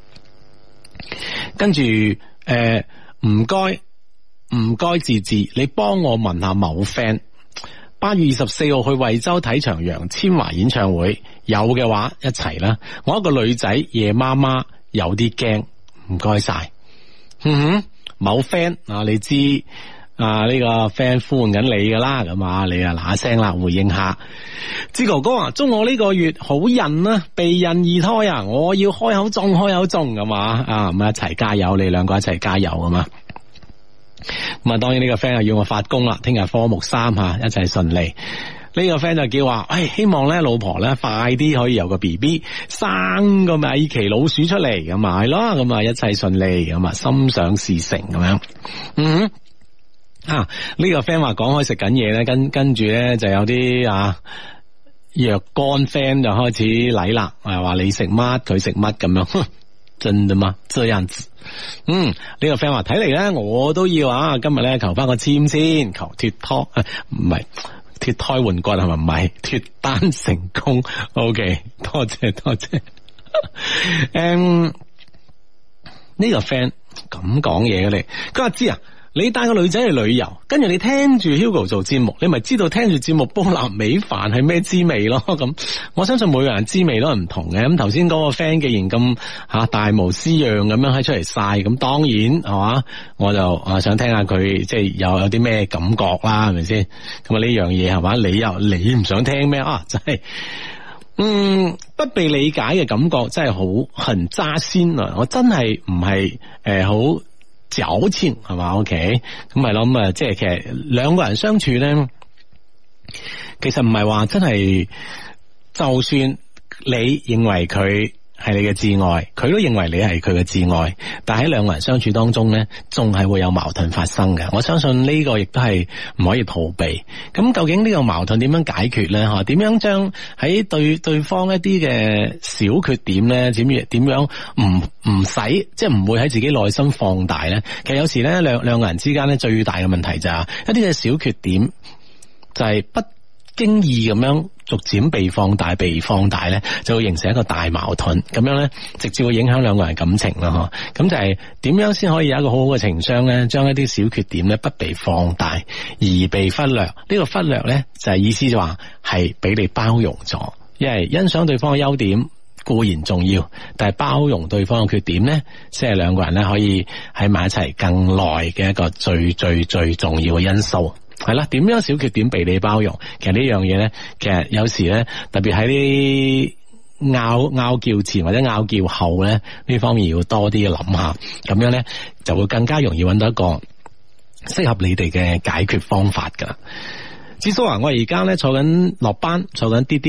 跟住誒，唔該唔該，字字，你幫我問下某 friend。八月二十四號去惠州睇場楊千嬅演唱會，有嘅話一齊啦。我一個女仔夜媽媽有啲驚，唔該晒。嗯哼，某 friend 啊，你知啊呢、這個 friend 呼喚緊你噶啦，咁啊你啊嗱聲啦，回應下。志哥哥啊，祝我呢個月好孕啊，備孕二胎啊，我要開口中開口中咁啊啊咁一齊加油，你兩個一齊加油啊嘛。咁啊，當然呢個 friend 又要我發工啦，聽日科目三吓，一切順利。呢、這個 friend 就叫話，誒，希望咧老婆咧快啲可以有個 B B， 生個米奇老鼠出嚟，咁啊係咯，咁啊一切順利，咁啊心想事成咁樣。嗯，啊呢、這個 friend 話講開食緊嘢咧，跟跟住咧就有啲啊若干 friend 就開始嚟啦，係話你食乜佢食乜咁樣。真的嗎？這樣子，嗯，呢、這個 friend 話睇嚟咧，我都要啊，今日咧求翻個簽先，求脫胎，唔係脫胎換骨係咪？唔係脫單成功。OK， 多謝多謝。嗯，呢、這個 friend 咁講嘢嘅你，佢話知啊。你帶個女仔去旅遊，跟住你聽住 Hugo 做節目，你咪知道聽住節目煲臘味飯係咩滋味咯。咁我相信每個人滋味都係唔同嘅。咁頭先嗰個 friend 既然咁吓大模斯樣咁樣喺出嚟晒，咁當然係嘛，我就啊想聽下佢即係有有啲咩感覺啦，係咪先？咁啊呢樣嘢係嘛，你又你唔想聽咩啊？真係嗯不被理解嘅感覺真係好很扎心啊！我真係唔係誒好。矯情係嘛 ？OK， 咁係咯，咁啊，即係其實兩個人相處咧，其實唔係話真係，就算你認為佢係你嘅摯愛，佢都認為你係佢嘅摯愛，但喺兩個人相處當中咧，仲係會有矛盾發生嘅。我相信呢個亦都係唔可以逃避。咁究竟呢個矛盾點樣解決咧？吓，點樣將喺對對方一啲嘅小缺點咧，點點樣唔唔使即係唔會喺自己內心放大咧？其實有時咧，兩兩個人之間咧最大嘅問題就係一啲嘅小缺點，就係不經意咁樣逐漸被放大，被放大咧，就會形成一個大矛盾，咁樣咧，直接會影響兩個人感情啦，嗬。咁就係點樣先可以有一個好好嘅情商咧，將一啲小缺點咧不被放大，而被忽略。呢個忽略咧就係意思就話係俾你包容咗，因為欣賞對方嘅優點固然重要，但係包容對方嘅缺點咧，先係兩個人咧可以喺埋一齊更耐嘅一個最最最重要嘅因素。係啦，點樣小缺點被你包容？其實呢樣嘢咧，其實有時咧，特別喺啲拗拗撬前或者拗撬後咧，呢方面要多啲諗下，咁樣咧就會更加容易揾到一個適合你哋嘅解決方法噶。之所以話我而家咧坐緊落班，坐緊滴滴回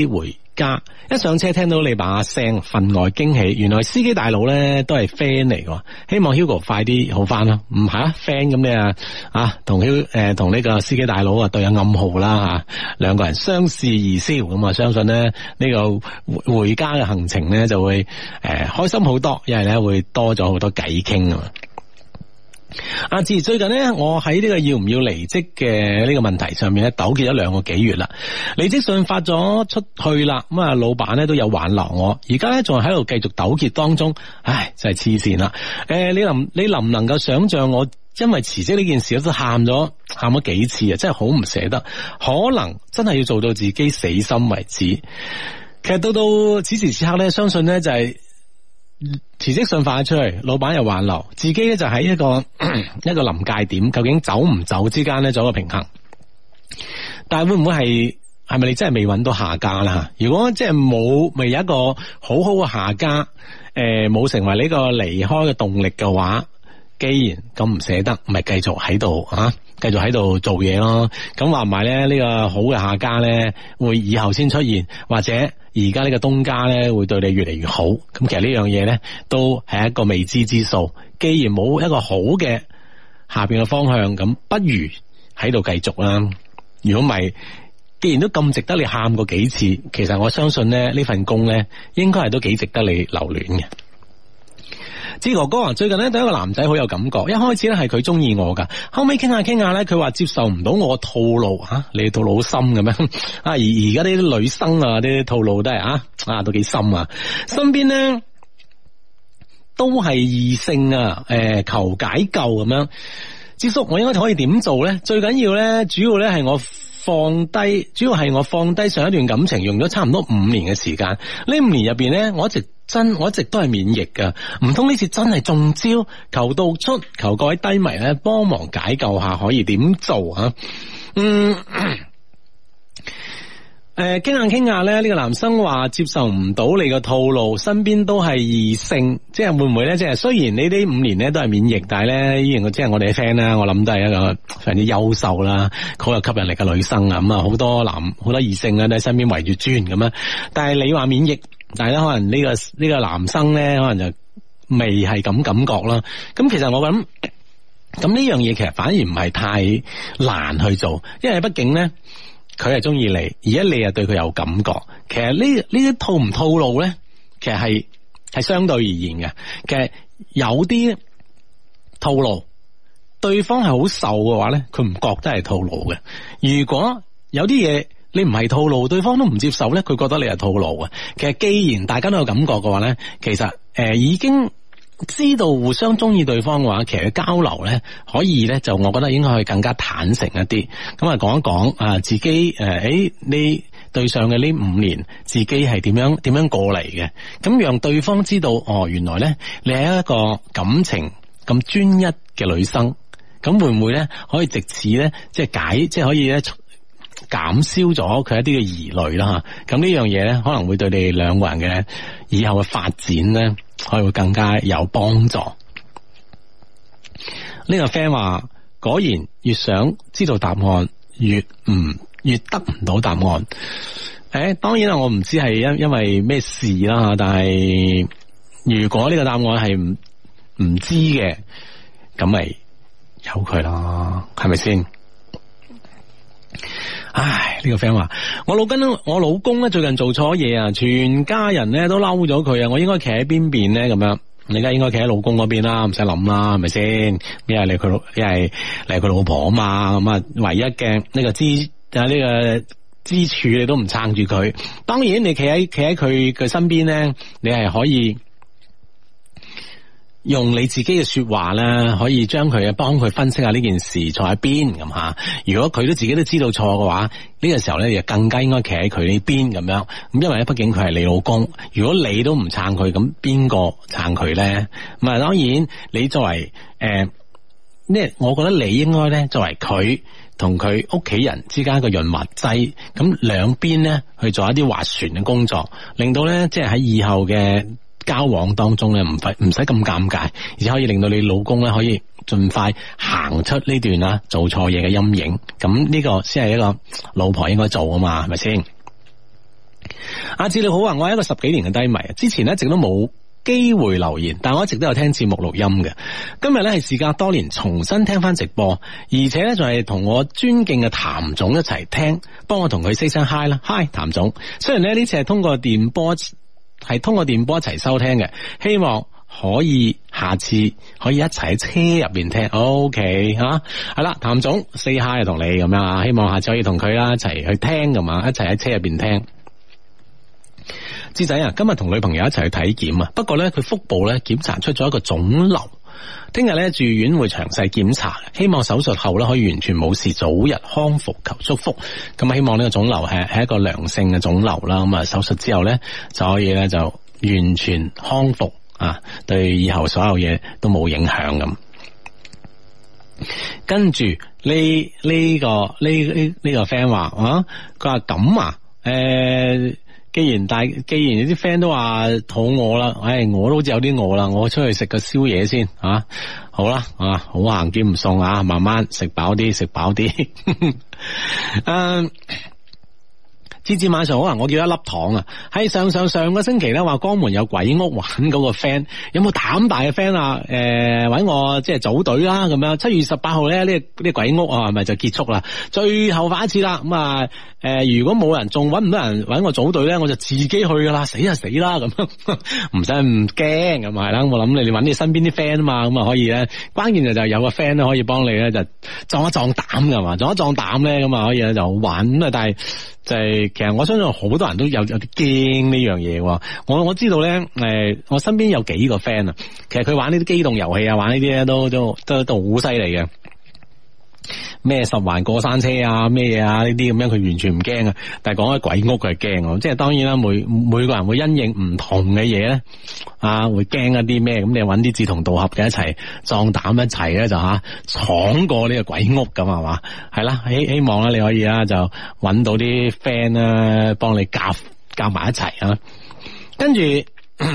家，一上車聽到你把聲，分外驚喜。原來司機大佬咧都係 friend 嚟㗎，希望 Hugo 快啲好翻啦。唔係啊 friend 咁你啊啊同誒同呢個司機大佬啊對下暗號啦吓，兩個人相視而笑咁啊，相信咧呢、這個回家嘅行程咧就會誒、呃、開心好多，因為咧會多咗好多偈傾啊。阿志最近咧，我喺呢個要唔要離職嘅呢個問題上面咧，糾結咗兩個幾月啦。離職信發咗出去啦，咁啊，老闆咧都有挽留我，而家咧仲係喺度繼續糾結當中。唉，真係黐線啦！誒、呃，你能你能唔能夠想象我因為辭職呢件事都喊咗喊咗幾次啊？真係好唔捨得，可能真係要做到自己死心為止。其實到到此時此刻咧，相信咧就係、是。辭職信發出嚟，老闆又挽留，自己咧就喺一個一個臨界點，究竟走唔走之間咧做一個平衡。但係會唔會係係咪你真係未揾到下家啦？如果即係冇未有一個好好嘅下家，誒、呃、冇成為呢個離開嘅動力嘅話，既然咁唔捨得，咪繼續喺度啊，繼續喺度做嘢咯。咁話唔埋咧，呢個好嘅下家咧會以後先出現，或者。而家呢個東家咧會對你越嚟越好，咁其實呢樣嘢咧都係一個未知之數。既然冇一個好嘅下邊嘅方向，咁不如喺度繼續啦。如果唔係，既然都咁值得你喊過幾次，其實我相信咧呢份工咧應該係都幾值得你留戀嘅。志哥哥啊，最近咧對一個男仔好有感覺，一開始咧係佢中意我噶，後尾傾下傾下咧，佢話接受唔到我套路吓、啊，你套路好深嘅咩？啊而而家啲女生啊，啲套路都係啊啊都幾深啊，身邊咧都係異性啊，誒、呃、求解救咁樣。智叔，我應該可以點做咧？最緊要咧，主要咧係我放低，主要係我放低上一段感情，用咗差唔多五年嘅時間。呢五年入邊咧，我一直真，我一直都係免疫噶。唔通呢次真係中招？求到出，求各位低迷咧幫忙解救下，可以點做啊？嗯。誒，傾下傾下咧，呢個男生話接受唔到你個套路，身邊都係異性，即係會唔會咧？即係雖然你呢五年咧都係免疫，但係咧依然即係我哋嘅 friend 啦，我諗都係一個非常之優秀啦，好有吸引力嘅女生啊！咁啊，好多男好多異性咧都喺身邊圍住轉咁啊。但係你話免疫，但係咧可能呢個呢個男生咧可能就未係咁感覺啦。咁其實我諗，咁呢樣嘢其實反而唔係太難去做，因為畢竟咧。佢係中意你，而家你又對佢有感覺。其實呢呢啲套唔套路咧，其實係係相對而言嘅。其實有啲套路，對方係好受嘅話咧，佢唔覺得係套路嘅。如果有啲嘢你唔係套路，對方都唔接受咧，佢覺得你係套路啊。其實既然大家都有感覺嘅話咧，其實誒、呃、已經。知道互相中意對方嘅話，其實交流咧可以咧，就我覺得應該可以更加坦誠一啲。咁啊，講一講啊，自己誒，誒，你對上嘅呢五年，自己係點樣點樣過嚟嘅？咁讓對方知道，哦，原來咧你係一個感情咁專一嘅女生。咁會唔會咧可以藉此咧，即係解，即係可以咧減少咗佢一啲嘅疑慮啦？吓，咁呢樣嘢咧，可能會對你哋兩個人嘅以後嘅發展咧。可以會更加有幫助。呢個 friend 話，果然越想知道答案，越唔越得唔到答案。誒、欸，當然啦，我唔知係因因為咩事啦，但係如果呢個答案係唔唔知嘅，咁咪由佢啦，係咪先？唉，呢、這個 friend 話，我老公我老公咧最近做錯嘢啊，全家人咧都嬲咗佢啊，我應該企喺邊邊咧？咁樣，你而家應該企喺老公嗰邊啦，唔使諗啦，係咪先？因為你佢老，因為你係佢老婆啊嘛，咁啊，唯一嘅呢個支啊呢個支柱你都唔撐住佢。當然，你企喺企喺佢嘅身邊咧，你係可以。用你自己嘅說話咧，可以將佢幫佢分析下呢件事錯喺邊咁吓。如果佢都自己都知道錯嘅話，呢、這個時候咧就更加應該企喺佢呢邊咁樣。咁因為咧，畢竟佢係你老公，如果你都唔撐佢，咁邊個撐佢咧？咁啊，當然你作為誒，呢、呃，我覺得你應該咧作為佢同佢屋企人之間嘅潤滑劑，咁兩邊咧去做一啲划船嘅工作，令到咧即係喺以後嘅。交往當中咧唔使唔使咁尷尬，而且可以令到你老公咧可以盡快行出呢段啊做錯嘢嘅陰影。咁呢個先係一個老婆應該做啊嘛，係咪先？ 阿志你好啊，我係一個十幾年嘅低迷，之前一直都冇機會留言，但我一直都有聽節目錄音嘅。今日咧係事隔多年重新聽翻直播，而且咧仲係同我尊敬嘅譚總一齊聽，幫我同佢 say 聲 hi 啦 ，hi 譚總。雖然咧呢次係通過電波，係通過電波一齊收聽嘅，希望可以下次可以一齊喺車入邊聽。OK 吓，係啦，譚總 say hi 同你咁樣啊，希望下次可以同佢啦一齊去聽咁嘛，一齊喺車入邊聽。志仔啊，今日同女朋友一齊去體檢啊，不過咧佢腹部咧檢查出咗一個腫瘤，聽日咧住院會詳細檢查，希望手術後咧可以完全冇事，早日康復，求祝福。咁啊，希望呢個腫瘤係係一個良性嘅腫瘤啦，咁啊手術之後咧就可以咧就完全康復啊，對以後所有嘢都冇影響咁。跟住呢呢個呢呢呢個 friend 話啊，佢話咁啊，誒、呃。既然大，既然啲 friend 都話肚餓啦，唉，我都好似有啲餓啦，我出去食個宵夜先啊，好啦啊，好行兼唔送啊，慢慢食飽啲，食飽啲。誒，芝芝晚上好啊，我叫一粒糖啊，喺上上上個星期咧話江門有鬼屋玩嗰個 friend， 有冇膽大嘅 friend 啊？誒、呃，搵我即係組隊啦，咁樣七月十八號咧呢呢、這個、鬼屋啊，係咪就結束啦？最後快一次啦，咁啊。誒、呃，如果冇人仲搵唔到人搵我組隊咧，我就自己去噶啦，死就死啦咁樣，唔使唔驚咁係啦。我諗你你搵你身邊啲 friend 啊嘛，咁啊可以咧。關鍵就就有個 friend 咧可以幫你咧，就壯一壯膽噶嘛，壯一壯膽咧咁啊可以咧就好玩咁啊。但係就係、是、其實我相信好多人都有有啲驚呢樣嘢。我我知道咧，誒、呃，我身邊有幾個 friend 啊，其實佢玩呢啲機動遊戲啊，玩呢啲咧都都都都好犀利嘅。咩十環過山車啊，咩嘢啊呢啲咁樣，佢完全唔驚啊。但係講起鬼屋佢係驚，即係當然啦，每每個人會因應唔同嘅嘢咧，啊會驚一啲咩，咁你揾啲志同道合嘅一齊壯膽一齊咧就吓闖過呢個鬼屋咁係嘛，係啦，希希望咧你可以啦就揾到啲 friend 啦幫你夾夾埋一齊啊，跟住誒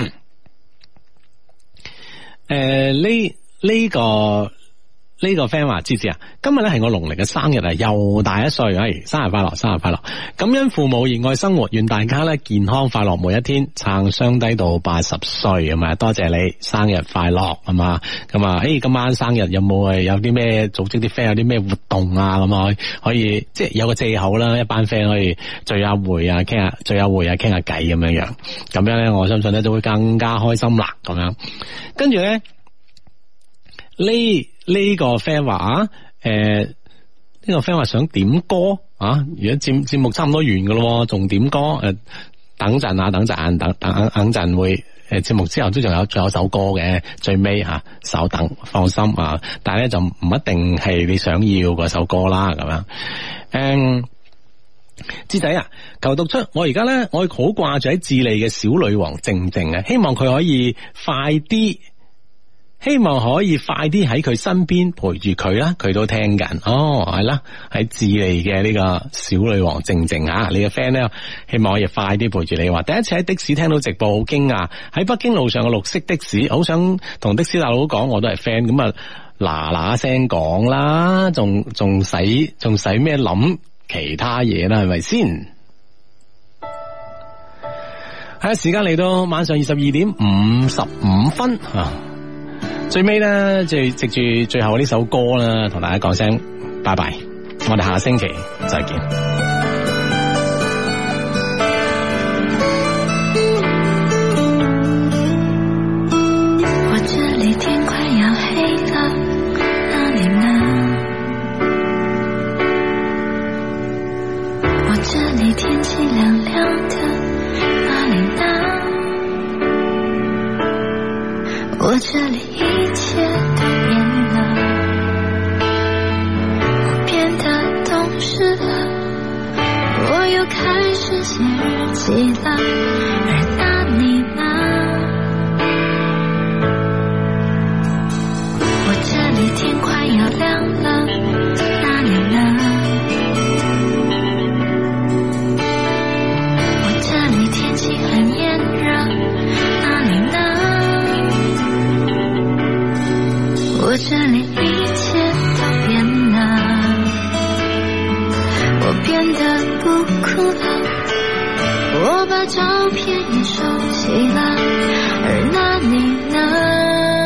呢呢個。呢個 friend 話知知啊，今日咧係我農曆嘅生日啊，又大一歲，哎，生日快樂，生日快樂！感恩父母，熱愛生活，願大家咧健康快樂每一天，撐雙低到八十歲咁啊！多謝你，生日快樂係嘛？咁啊，誒，今晚生日有冇誒有啲咩組織啲 friend 有啲咩活動啊？咁啊可以即係有個借口啦，一班 friend 可以聚下會啊，傾下聚下會啊，傾下偈咁樣樣，咁樣咧我相信咧就會更加開心啦，咁樣。跟住咧呢。呢個 friend 話啊，誒、呃，呢、這個 friend 話想點歌啊，如果節節目差唔多完噶咯，仲點歌？誒、呃，等陣啊，等陣，等等等陣會誒節目之後都仲有仲有首歌嘅，最尾吓稍等，放心啊。但係咧就唔一定係你想要嗰首歌啦，咁樣。誒、嗯，芝仔啊，求讀出，我而家咧我好掛住喺智利嘅小女王靜靜啊，希望佢可以快啲。希望可以快啲喺佢身邊陪住佢啦，佢都聽緊哦，係啦，喺智利嘅呢個小女王靜靜吓，你嘅 friend 咧，希望可以快啲陪住你。話第一次喺的士聽到直播好驚訝，喺北京路上嘅綠色的士，好想同的士大佬講，我都係 friend，咁啊嗱嗱聲講啦，仲仲使仲使咩諗其他嘢啦，係咪先？係時間嚟到晚上二十二點五十五分啊！最尾咧，就藉住最後呢首歌啦，同大家講聲拜拜，我哋下個星期再見。 我這裡天快要黑了，哪裡呢？我這裡天氣涼涼的，哪裡呢？我這裡一切都變了，我變得懂事了，我又開始寫日記了，而那你呢？我這裡天快要亮了，那你呢？我這裡天氣很炎熱，那你呢？我這裡一切都變了，我變得不哭了， 我把照片也收起了，而那你呢？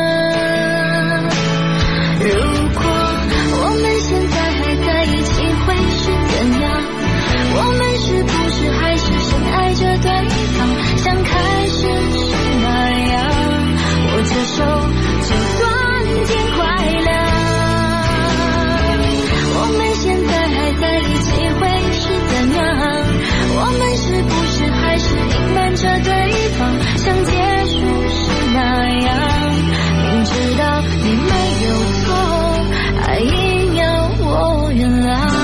如果我们现在还在一起会是怎样？我们是不是还是深爱着对方，像开始时那样？我接受就算天快亮。我们现在还在一起会是怎样？我们是不是还是隐瞒着对方，像结束时那样？明知道你没有错，还硬要我原谅。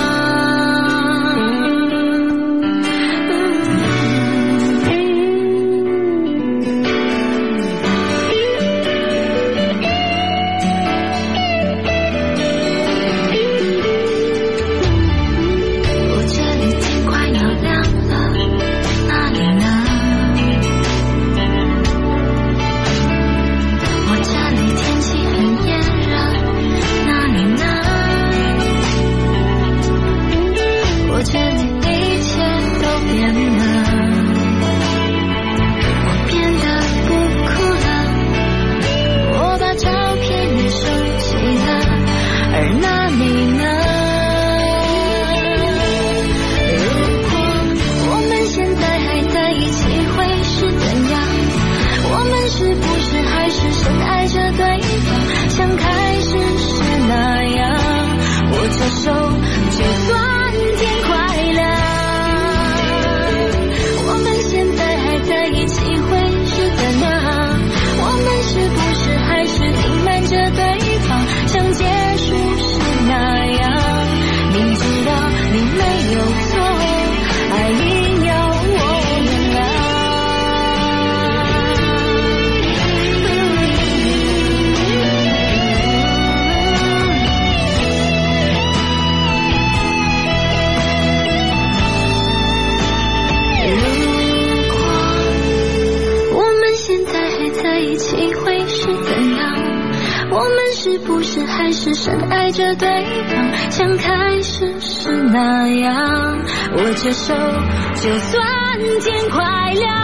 是不是还是深爱着对方，像开始时那样？我接受，就算天快亮。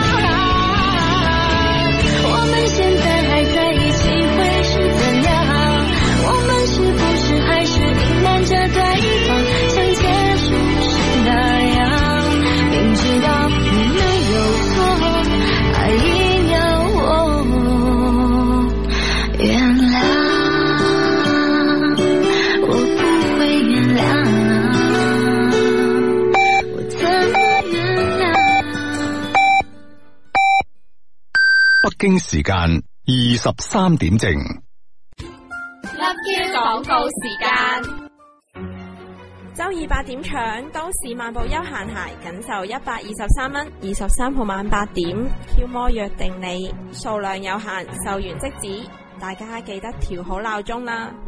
我们现在还在一起会是怎样？我们是不是还是隐瞒着对方，像结束时那样？明知道你没有错，还硬要我原谅。 北京時間二十三點正。 Love Q 廣告時間。 周二八點搶都市漫步休閒鞋，僅售一百二十三蚊。二十三號晚八點 ，Q 魔約定你，數量有限，售完即止，大家記得調好鬧鐘啦。